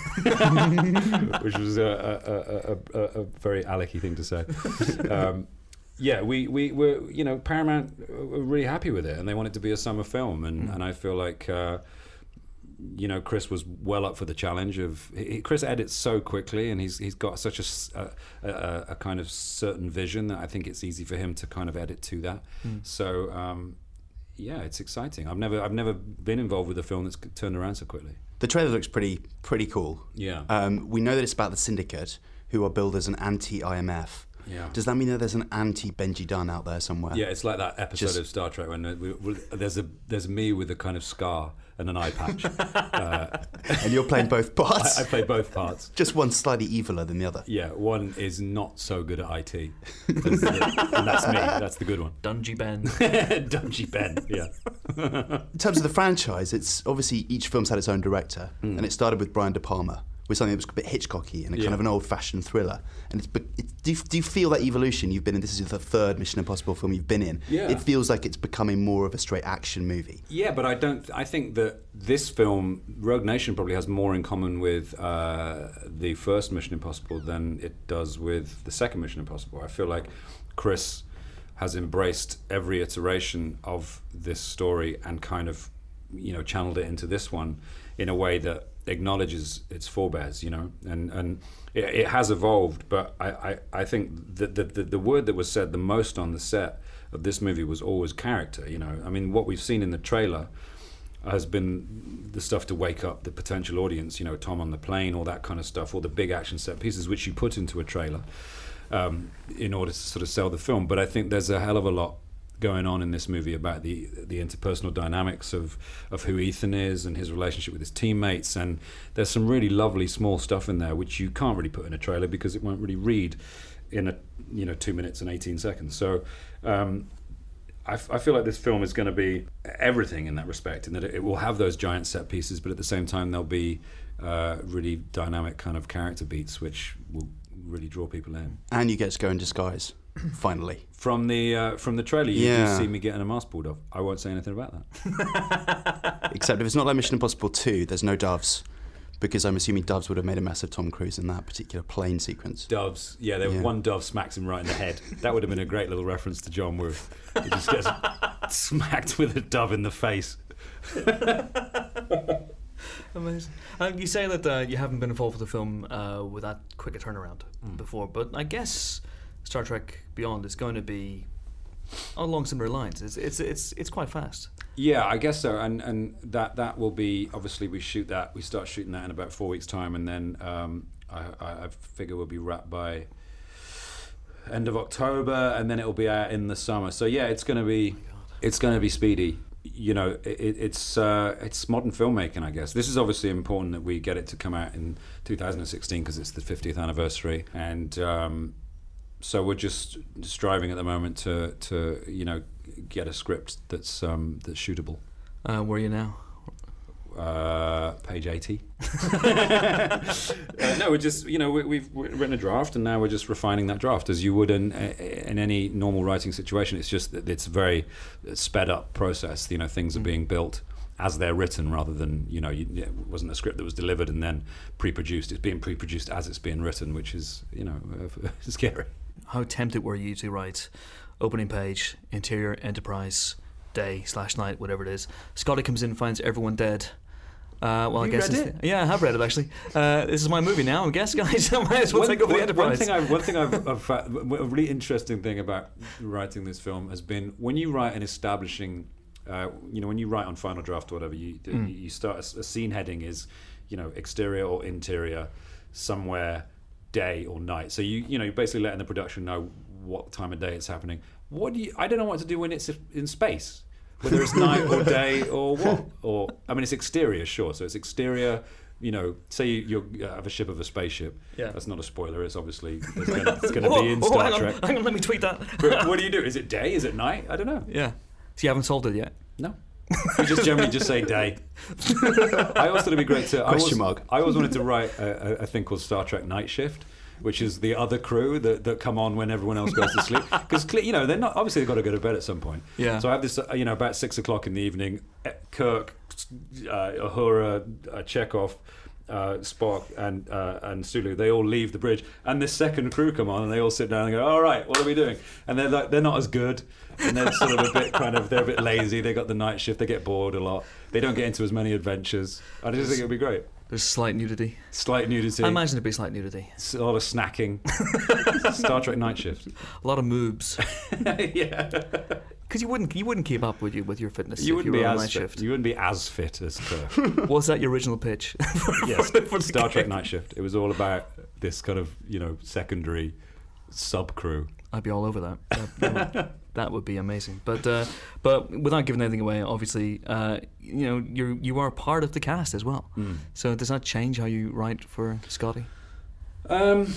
S6: Which was a, a, a, a, a very Alec-y thing to say. Um, yeah, we, we were, you know, Paramount were really happy with it, and they wanted to be a summer film, and, mm. and I feel like, uh, you know, Chris was well up for the challenge of. He, Chris edits so quickly, and he's he's got such a, a, a kind of certain vision that I think it's easy for him to kind of edit to that. Mm. So. Um, Yeah, it's exciting. I've never, I've never been involved with a film that's turned around so quickly.
S3: The trailer looks pretty, pretty cool.
S6: Yeah.
S3: Um, we know that it's about the Syndicate, who are billed as an anti-I M F.
S6: Yeah.
S3: Does that mean that there's an anti-Benji Dunn out there somewhere?
S6: Yeah, it's like that episode
S3: Just-
S6: of Star Trek when we, we, there's a there's me with a kind of scar and an eye patch. uh,
S3: And you're playing both parts?
S6: I, I play both parts.
S3: Just one slightly eviler than the other.
S6: Yeah, one is not so good at I T, That's the- and that's me. That's the good one.
S1: Dungy Ben.
S6: Dungy Ben. Yeah.
S3: In terms of the franchise, it's obviously each film's had its own director,
S6: Mm.
S3: and it started with Brian De Palma, with something that was a bit Hitchcocky and a
S6: Yeah.
S3: kind of an old-fashioned thriller. And it's, but it, do, you, do you feel that evolution? You've been in, this is the third Mission Impossible film you've been in.
S6: Yeah.
S3: It feels like it's becoming more of a straight action movie.
S6: Yeah, but I don't. I think that this film, Rogue Nation, probably has more in common with uh, the first Mission Impossible than it does with the second Mission Impossible. I feel like Chris has embraced every iteration of this story and kind of, you know, channeled it into this one in a way that acknowledges its forebears, you know, and and it, it has evolved. But I, I, I think that the, the the word that was said the most on the set of this movie was always character. You know, I mean, what we've seen in the trailer has been the stuff to wake up the potential audience. You know, Tom on the plane, all that kind of stuff, all the big action set pieces which you put into a trailer um, in order to sort of sell the film. But I think there's a hell of a lot going on in this movie about the the interpersonal dynamics of of who Ethan is and his relationship with his teammates, and there's some really lovely small stuff in there which you can't really put in a trailer because it won't really read in a you know two minutes and eighteen seconds. So um, I, f- I feel like this film is going to be everything in that respect, in that it, it will have those giant set pieces, but at the same time there'll be uh, really dynamic kind of character beats which will really draw people in.
S3: And you get to go in disguise, finally.
S6: From the uh, from the trailer, you
S3: Yeah.
S6: do see me getting a mask pulled off. I won't say anything about that.
S3: Except if it's not like Mission Impossible two, there's no doves. Because I'm assuming doves would have made a mess of Tom Cruise in that particular plane sequence.
S6: Doves, yeah, there
S3: Yeah.
S6: one dove smacks him right in the head. That would have been a great little reference to John Woo. He just gets smacked with a dove in the face.
S1: Amazing. Uh, you say that uh, you haven't been involved with the film uh, with that quick a turnaround before, but I guess Star Trek Beyond is going to be along similar lines. It's it's it's it's quite fast.
S6: Yeah, I guess so, and and that that will be, obviously we shoot that, we start shooting that in about four weeks' time, and then um, I, I I figure we'll be wrapped by end of October, and then it'll be out in the summer. So yeah, it's going to be it's going to be speedy. You know, it, it's uh, it's modern filmmaking, I guess. This is obviously important that we get it to come out in two thousand sixteen because it's the fiftieth anniversary, and um, so we're just striving at the moment to to you know get a script that's um, that's shootable.
S1: Uh, where are you now?
S6: Uh, page eighty. uh, no, we're just, you know, we, we've written a draft, and now we're just refining that draft as you would in in any normal writing situation. It's just that it's a very sped up process. You know, things are being built as they're written rather than, you know, you, it wasn't a script that was delivered and then pre-produced. It's being pre-produced as it's being written, which is, you know, uh, scary.
S1: How tempted were you to write opening page, interior Enterprise, day slash night, whatever it is? Scotty comes in, finds everyone dead. Uh, well,
S6: You
S1: I guess
S6: read
S1: it's,
S6: it?
S1: yeah, I have read it actually. Uh, this is my movie now, I guess, guys. I might as well take over the Enterprise.
S6: One thing, I've, one thing I've, I've found, a really interesting thing about writing this film has been when you write an establishing, uh, you know, when you write on Final Draft or whatever, you mm. you start a, a scene heading is, you know, exterior or interior, somewhere, day or night. So you you know, you're basically letting the production know what time of day it's happening. What do you? I don't know what to do when it's in space. Whether it's night or day or what, or I mean, it's exterior, sure. So it's exterior. You know, say you, you have a ship of a spaceship.
S1: Yeah.
S6: That's not a spoiler. It's obviously it's going to
S1: Whoa,
S6: be in
S1: whoa,
S6: Star
S1: hang on,
S6: Trek.
S1: hang on, let me tweet that.
S6: But what do you do? Is it day? Is it night? I don't know.
S1: Yeah. So you haven't solved it yet?
S6: No. We just generally just say day. I also thought it'd be great to. I
S3: Question
S6: always,
S3: mark.
S6: I always wanted to write a, a, a thing called Star Trek Night Shift, which is the other crew that, that come on when everyone else goes to sleep. Because, you know, they're not, obviously they've got to go to bed at some point.
S1: Yeah.
S6: So I have this, uh, you know, about six o'clock in the evening, eh, Kirk, uh, Uhura, uh, Chekhov, uh, Spock, and uh, and Sulu, they all leave the bridge. And this second crew come on and they all sit down and go, all right, what are we doing? And they're like, they're not as good. And they're sort of a bit kind of, they're a bit lazy. They got the night shift. They get bored a lot. They don't get into as many adventures. I just think it would be great.
S1: There's slight nudity.
S6: Slight nudity.
S1: I imagine it'd be slight nudity.
S6: It's a lot of snacking. Star Trek Night Shift.
S1: A lot of moobs.
S6: Yeah.
S1: Because you wouldn't, you wouldn't keep up with you with your fitness.
S6: You
S1: if
S6: wouldn't
S1: you
S6: be
S1: were on
S6: as
S1: night
S6: fit.
S1: shift.
S6: You wouldn't be as fit as Kirk.
S1: Was that your original pitch?
S6: Yes.
S1: for the, for the
S6: Star Trek
S1: gig?
S6: Night Shift. It was all about this kind of, you know, secondary sub crew.
S1: I'd be all over that. That, that, would, that would be amazing. But uh, but without giving anything away, obviously, uh, you know, you you are part of the cast as well.
S6: Mm.
S1: So does that change how you write for Scotty?
S6: Um,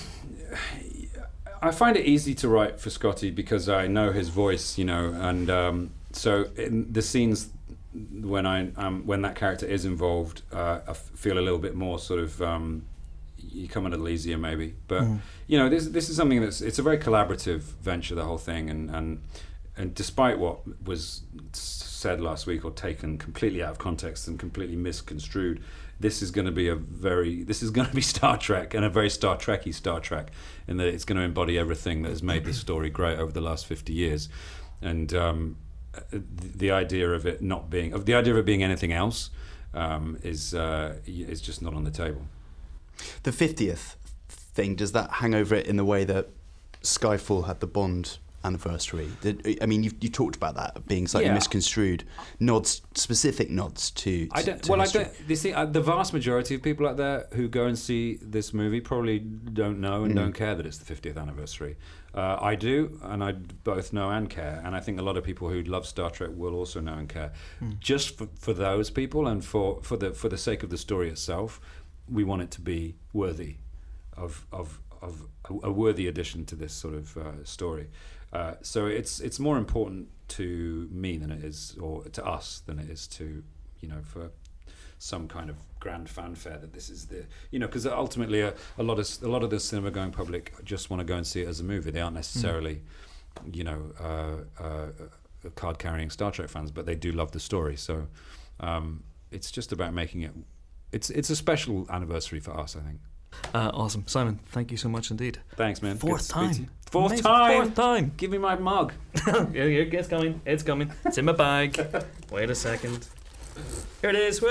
S6: I find it easy to write for Scotty because I know his voice, you know, and um, so in the scenes when I um, when that character is involved, uh, I f- feel a little bit more sort of um, you come a little easier maybe. But mm. you know, this this is something that's it's a very collaborative venture, the whole thing, and and and despite what was said last week or taken completely out of context and completely misconstrued, this is going to be a very this is going to be Star Trek, and a very Star Trekky Star Trek, in that it's going to embody everything that has made this story great over the last fifty years, and um, the idea of it not being of the idea of it being anything else um, is uh, is just not on the table.
S3: The fiftieth thing, does that hang over it in the way that Skyfall had the Bond anniversary? Did, I mean, you you talked about that being slightly
S6: yeah.
S3: misconstrued. Nods, specific nods to. to
S6: I don't.
S3: to
S6: well,
S3: history.
S6: I don't. You see, uh, the vast majority of people out there who go and see this movie probably don't know and mm. don't care that it's the fiftieth anniversary. Uh, I do, and I both know and care, and I think a lot of people who love Star Trek will also know and care. Mm. Just for, for those people, and for, for the for the sake of the story itself, we want it to be worthy of of of a, a worthy addition to this sort of uh, story. Uh, so it's it's more important to me than it is, or to us than it is to, you know, for some kind of grand fanfare that this is the, you know, because ultimately a, a lot of a lot of the cinema going public just want to go and see it as a movie. They aren't necessarily, mm. you know, uh, uh, card carrying Star Trek fans, but they do love the story. So um, it's just about making it. It's it's a special anniversary for us, I think.
S1: Uh, awesome, Simon. Thank you so much indeed.
S6: Thanks, man.
S1: Fourth time.
S6: Fourth
S1: Amazing.
S6: time.
S1: Fourth time.
S6: Give me my mug.
S1: yeah, yeah, it's coming. It's coming. It's in my bag. Wait a second. Here it is.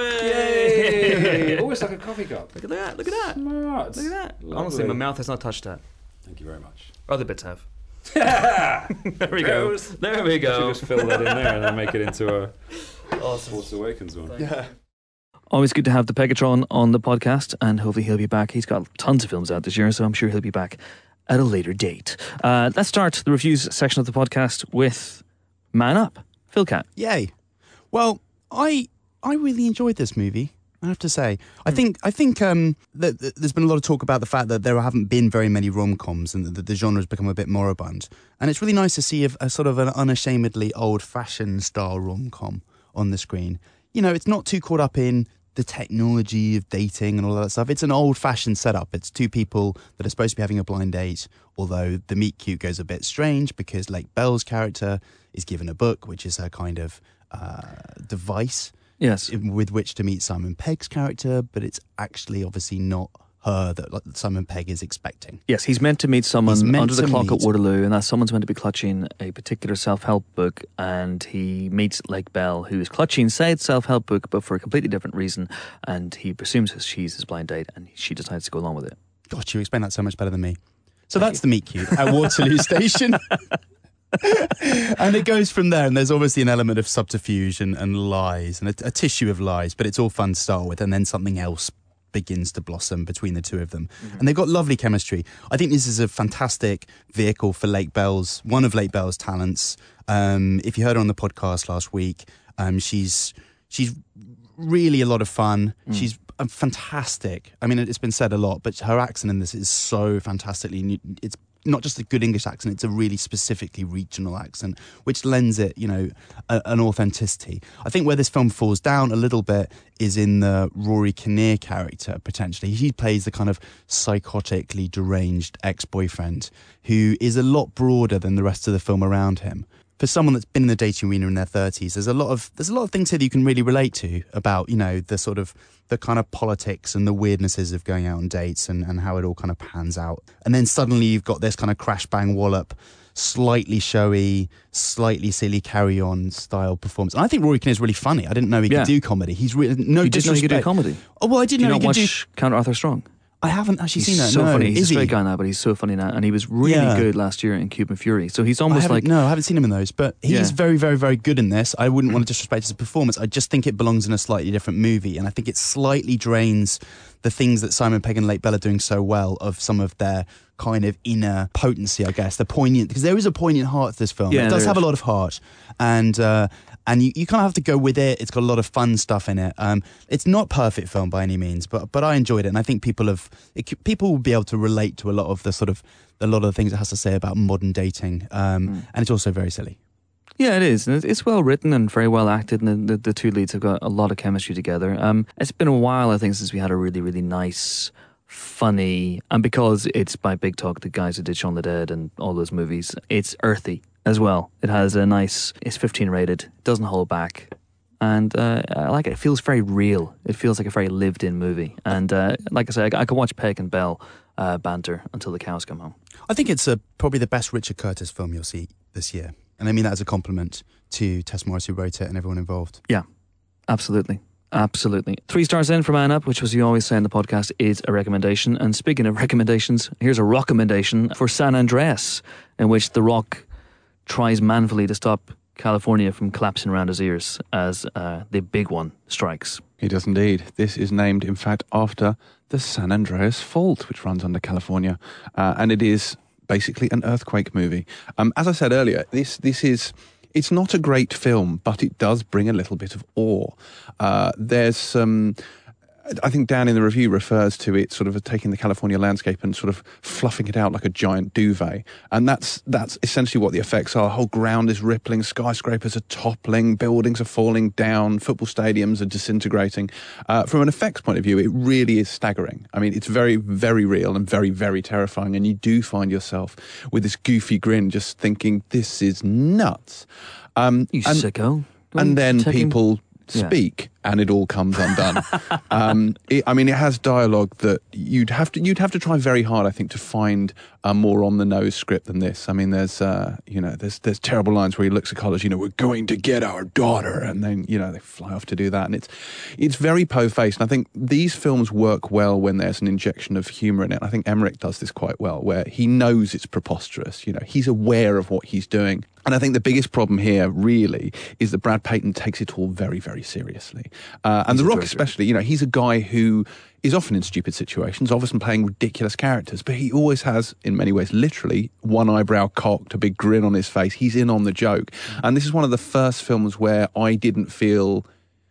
S6: Yay! Oh, it's like a coffee cup.
S1: Look at that. Look at that.
S6: Smart.
S1: Look at that.
S6: Lovely.
S1: Honestly, my mouth has not touched that.
S6: Thank you very much.
S1: Other bits have.
S6: there
S1: we go. There we go.
S6: You just fill that in there and then make it into a
S1: awesome.
S6: Force Awakens one.
S3: Yeah.
S1: Always good to have the Pegatron on the podcast, and hopefully he'll be back. He's got tons of films out this year, so I'm sure he'll be back at a later date. Uh, let's start the reviews section of the podcast with Man Up. Phil Cat.
S3: Yay. Well, I I really enjoyed this movie, I have to say. I think I think um, that, that there's been a lot of talk about the fact that there haven't been very many rom-coms and that the genre's become a bit moribund. And it's really nice to see a, a sort of an unashamedly old-fashioned style rom-com on the screen. You know, it's not too caught up in the technology of dating and all that stuff. It's an old-fashioned setup. It's two people that are supposed to be having a blind date, although the meet-cute goes a bit strange because Lake Bell's character is given a book, which is her kind of uh, device
S1: yes.
S3: with which to meet Simon Pegg's character, but it's actually obviously not her that like, Simon Pegg is expecting.
S1: Yes, he's meant to meet someone
S3: meant
S1: under the
S3: to
S1: clock
S3: meet.
S1: at Waterloo, and that someone's meant to be clutching a particular self-help book, and he meets Lake Bell, who is clutching said self-help book, but for a completely different reason, and he presumes she's his blind date, and she decides to go along with it.
S3: God, you explain that so much better than me. So
S1: Thank
S3: that's
S1: you.
S3: the meet cute at Waterloo Station. And it goes from there, and there's obviously an element of subterfuge and, and lies, and a, a tissue of lies, but it's all fun to start with, and then something else begins to blossom between the two of them. Mm-hmm. And they've got lovely chemistry. I think this is a fantastic vehicle for Lake Bell's, one of Lake Bell's talents. Um, if you heard her on the podcast last week, um, she's she's really a lot of fun. Mm. She's uh, fantastic. I mean, it's been said a lot, but her accent in this is so fantastically, it's not just a good English accent, it's a really specifically regional accent, which lends it, you know, a, an authenticity. I think where this film falls down a little bit is in the Rory Kinnear character, potentially. He plays the kind of psychotically deranged ex-boyfriend who is a lot broader than the rest of the film around him. For someone that's been in the dating arena in their thirties, there's a lot of there's a lot of things here that you can really relate to about, you know, the sort of the kind of politics and the weirdnesses of going out on dates and, and how it all kind of pans out. And then suddenly you've got this kind of crash bang wallop, slightly showy, slightly silly carry on style performance. And I think Rory Kinnear's really funny. I didn't know he
S1: Yeah.
S3: could do comedy. He's really no
S1: You didn't know he could do
S3: disrespect.
S1: comedy?
S3: Oh well, I didn't
S1: Do you
S3: know
S1: not
S3: he could
S1: watch
S3: do.
S1: Count Arthur Strong?
S3: I haven't actually
S1: He's
S3: seen that.
S1: so
S3: no.
S1: funny. He's
S3: Is
S1: a
S3: he?
S1: straight guy now, but he's so funny now, and he was really
S3: Yeah.
S1: good last year in Cuban Fury. So he's
S3: I
S1: almost
S3: haven't-
S1: like
S3: no, I haven't seen him in those, but he's
S1: Yeah.
S3: very, very, very good in this. I wouldn't want to disrespect his performance. I just think it belongs in a slightly different movie, and I think it slightly drains the things that Simon Pegg and Lake Bell are doing so well of some of their kind of inner potency, I guess, the poignant, because there is a poignant heart to this film.
S1: Yeah,
S3: it does
S1: there
S3: have
S1: is.
S3: a lot of heart, and uh, and you, you kind of have to go with it. It's got a lot of fun stuff in it. Um, it's not a perfect film by any means, but but I enjoyed it, and I think people have it, c- people will be able to relate to a lot of the sort of a lot of the things it has to say about modern dating, um,
S1: Mm.
S3: and it's also very silly.
S1: Yeah, it is. And it- It's well written and very well acted, and the, the, the two leads have got a lot of chemistry together. Um, it's been a while, I think, since we had a really, really nice, funny, and because it's by Big Talk, the guys who did Shaun the Dead and all those movies, it's earthy as well. It has a nice, it's fifteen rated, doesn't hold back, and uh, I like it. It feels very real. It feels like a very lived-in movie, and uh, like I say, I, I could watch Peck and Bell uh, banter until the cows come home.
S3: I think it's uh, probably the best Richard Curtis film you'll see this year, and I mean that as a compliment to Tess Morris, who wrote it, and everyone involved.
S1: Yeah, absolutely. Absolutely. Three stars in for Man Up, which, as you always say in the podcast, is a recommendation. And speaking of recommendations, here's a recommendation for San Andreas, in which The Rock tries manfully to stop California from collapsing around his ears as uh, the big one strikes.
S2: He does indeed. This is named, in fact, after the San Andreas Fault, which runs under California. Uh, and it is basically an earthquake movie. Um, as I said earlier, this this is... It's not a great film, but it does bring a little bit of awe. Uh, there's some... I think Dan in the review refers to it sort of taking the California landscape and sort of fluffing it out like a giant duvet. And that's that's essentially what the effects are. The whole ground is rippling, skyscrapers are toppling, buildings are falling down, football stadiums are disintegrating. Uh, from an effects point of view, it really is staggering. I mean, it's very, very real and very, very terrifying. And you do find yourself with this goofy grin just thinking, this is nuts. Um,
S1: You
S2: and,
S1: sicko.
S2: and then
S1: Taking-
S2: people...
S1: Yeah.
S2: speak and it all comes undone. um, it, I mean, it has dialogue that you'd have to you'd have to try very hard, I think, to find a more on the nose script than this. I mean, there's uh, you know, there's there's terrible lines where he looks at college, you know, we're going to get our daughter, and then you know they fly off to do that, and it's it's very po-faced. And I think these films work well when there's an injection of humour in it. I think Emmerich does this quite well, where he knows it's preposterous. You know, he's aware of what he's doing. And I think the biggest problem here, really, is that Brad Payton takes it all very, very seriously. Uh, and
S1: He's
S2: The
S1: a
S2: Rock
S1: director.
S2: especially, you know, he's a guy who is often in stupid situations, often playing ridiculous characters, but he always has, in many ways, literally, one eyebrow cocked, a big grin on his face. He's in on the joke. And this is one of the first films where I didn't feel...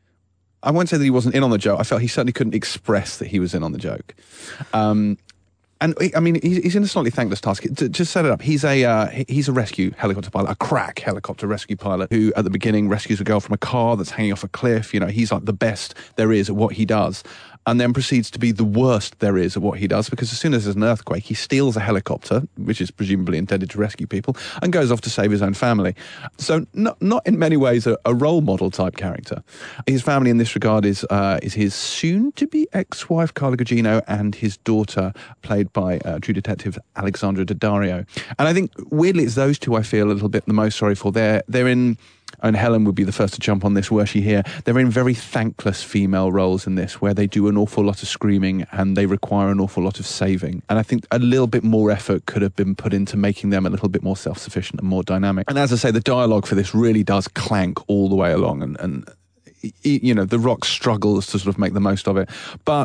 S2: I won't say that he wasn't in on the joke. I felt he certainly couldn't express that he was in on the joke. Um, And I mean, he's he's in a slightly thankless task. To just set it up, he's a uh, he- he's a rescue helicopter pilot, a crack helicopter rescue pilot who, at the beginning, rescues a girl from a car that's hanging off a cliff. You know, he's like the best there is at what he does, and then proceeds to be the worst there is at what he does, because as soon as there's an earthquake, he steals a helicopter, which is presumably intended to rescue people, and goes off to save his own family. So, not not in many ways a, a role model type character. His family in this regard is uh, is his soon-to-be ex-wife Carla Gugino and his daughter, played by uh, True Detective Alexandra Daddario. And I think, weirdly, it's those two I feel a little bit the most sorry for. They're, they're in, and Helen would be the first to jump on this were she here, they're in very thankless female roles in this, where they do an awful lot of screaming and they require an awful lot of saving. And I think a little bit more effort could have been put into making them a little bit more self-sufficient and more dynamic. And as I say, the dialogue for this really does clank all the way along, and, and you know, The Rock struggles to sort of make the most of it. But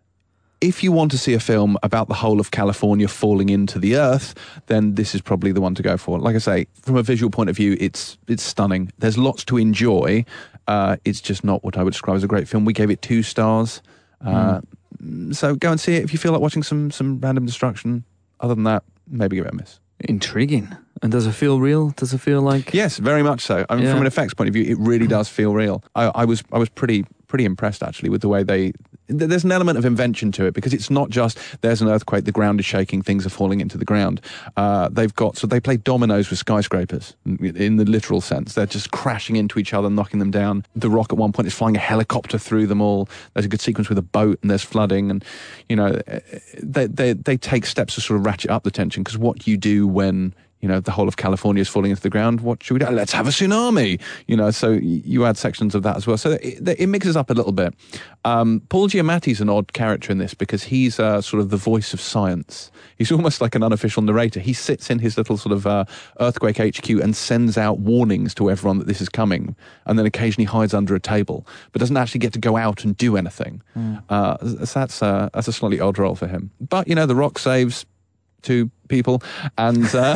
S2: if you want to see a film about the whole of California falling into the earth, then this is probably the one to go for. Like I say, from a visual point of view, it's it's stunning. There's lots to enjoy. Uh, it's just not what I would describe as a great film. We gave it two stars. Uh, mm. So go and see it if you feel like watching some some random destruction. Other than that, maybe give it a miss.
S1: Intriguing. And does it feel real? Does it feel like...
S2: Yes, very much so. I mean,
S1: Yeah.
S2: from an effects point of view, it really does feel real. I, I was I was pretty pretty impressed, actually, with the way they... th- There's an element of invention to it, because it's not just there's an earthquake, the ground is shaking, things are falling into the ground. Uh, they've got... So they play dominoes with skyscrapers, in in the literal sense. They're just crashing into each other, knocking them down. The Rock at one point is flying a helicopter through them all. There's a good sequence with a boat, and there's flooding. And, you know, they, they, they take steps to sort of ratchet up the tension, because what you do when... you know, the whole of California is falling into the ground. What should we do? Let's have a tsunami. You know, so you add sections of that as well. So it, it mixes up a little bit. Um, Paul Giamatti's an odd character in this, because he's uh, sort of the voice of science. He's almost like an unofficial narrator. He sits in his little sort of uh, earthquake H Q and sends out warnings to everyone that this is coming, and then occasionally hides under a table, but doesn't actually get to go out and do anything. Mm. Uh, so that's, uh, that's a slightly odd role for him. But, you know, The Rock saves two people, and uh,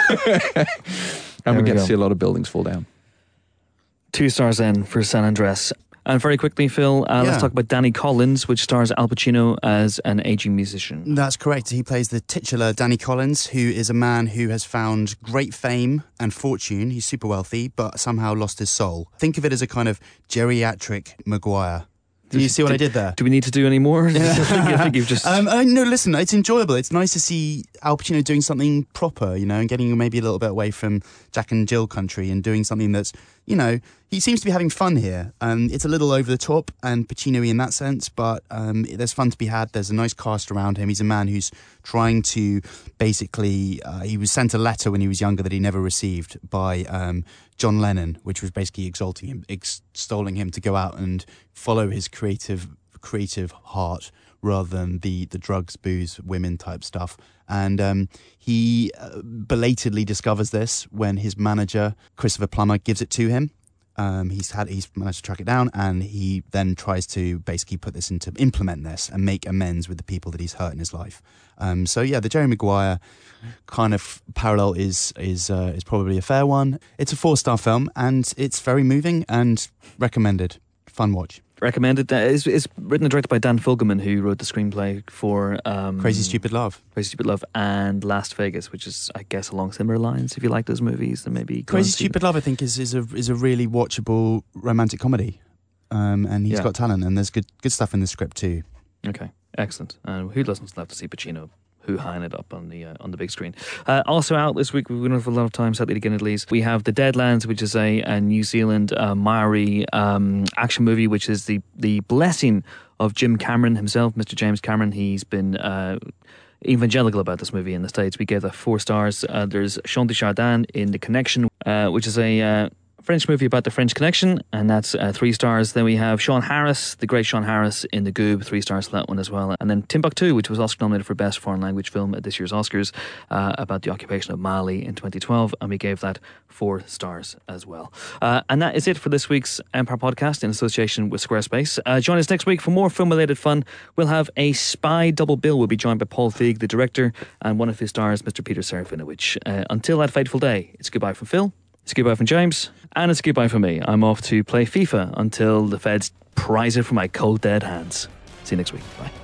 S2: and we
S1: we
S2: get
S1: go.
S2: to see a lot of buildings fall down.
S1: Two stars in for San Andreas. And very quickly, Phil, uh,
S3: Yeah.
S1: let's talk about Danny Collins, which stars Al Pacino as an aging musician.
S3: That's correct. He plays the titular Danny Collins, who is a man who has found great fame and fortune. He's super wealthy, but somehow lost his soul. Think of it as a kind of geriatric Maguire. Do you see what I did there?
S1: Do we need to do any more? I, think, I think you've just.
S3: Um, uh, no, listen, it's enjoyable. It's nice to see Al Pacino doing something proper, you know, and getting maybe a little bit away from Jack and Jill country and doing something that's, you know, he seems to be having fun here. Um, it's a little over the top and Pacino-y in that sense, but um, there's fun to be had. There's a nice cast around him. He's a man who's trying to basically, uh, he was sent a letter when he was younger that he never received by um, John Lennon, which was basically exalting him, extolling him to go out and follow his creative creative heart rather than the the drugs, booze, women type stuff. And um, he uh, belatedly discovers this when his manager, Christopher Plummer, gives it to him. Um, he's had he's managed to track it down, and he then tries to basically put this into implement this and make amends with the people that he's hurt in his life. Um, so yeah, the Jerry Maguire kind of parallel is is uh, is probably a fair one. It's a four star film, and it's very moving and recommended. Fun watch.
S1: Recommended. Uh, it's, it's written and directed by Dan Fogelman, who wrote the screenplay for um,
S3: Crazy Stupid Love.
S1: Crazy Stupid Love and Las Vegas, which is, I guess, along similar lines. If you like those movies, then maybe go
S3: Crazy
S1: and see
S3: Stupid
S1: them.
S3: Love, I think, is is a is a really watchable romantic comedy, um, and he's
S1: Yeah.
S3: got talent, and there's good good stuff in the script too.
S1: Okay, excellent. And uh, who doesn't love to see Pacino hoo-haing it up on the uh, on the big screen? Uh, also out this week, we don't have a lot of time, sadly, to get into these. We have The Deadlands, which is a, a New Zealand uh, Maori um, action movie, which is the the blessing of Jim Cameron himself, Mister James Cameron. He's been uh, evangelical about this movie in the States. We gave that four stars. Uh, there's Sean Dujardin in The Connection, uh, which is a uh, French movie about the French Connection, and that's uh, three stars. Then we have Sean Harris, the great Sean Harris in The Goob, three stars for that one as well. And then Timbuktu, which was Oscar nominated for Best Foreign Language Film at this year's Oscars, uh, about the occupation of Mali in twenty twelve, and we gave that four stars as well. Uh, and that is it for this week's Empire Podcast in association with Squarespace. Uh, join us next week for more film-related fun. We'll have a spy double bill. We'll be joined by Paul Feig, the director, and one of his stars, Mister Peter Serafinowicz. Uh, until that fateful day, it's goodbye from Phil. It's goodbye from James, and it's goodbye from me. I'm off to play FIFA until the feds prize it from my cold dead hands. See you next week. Bye.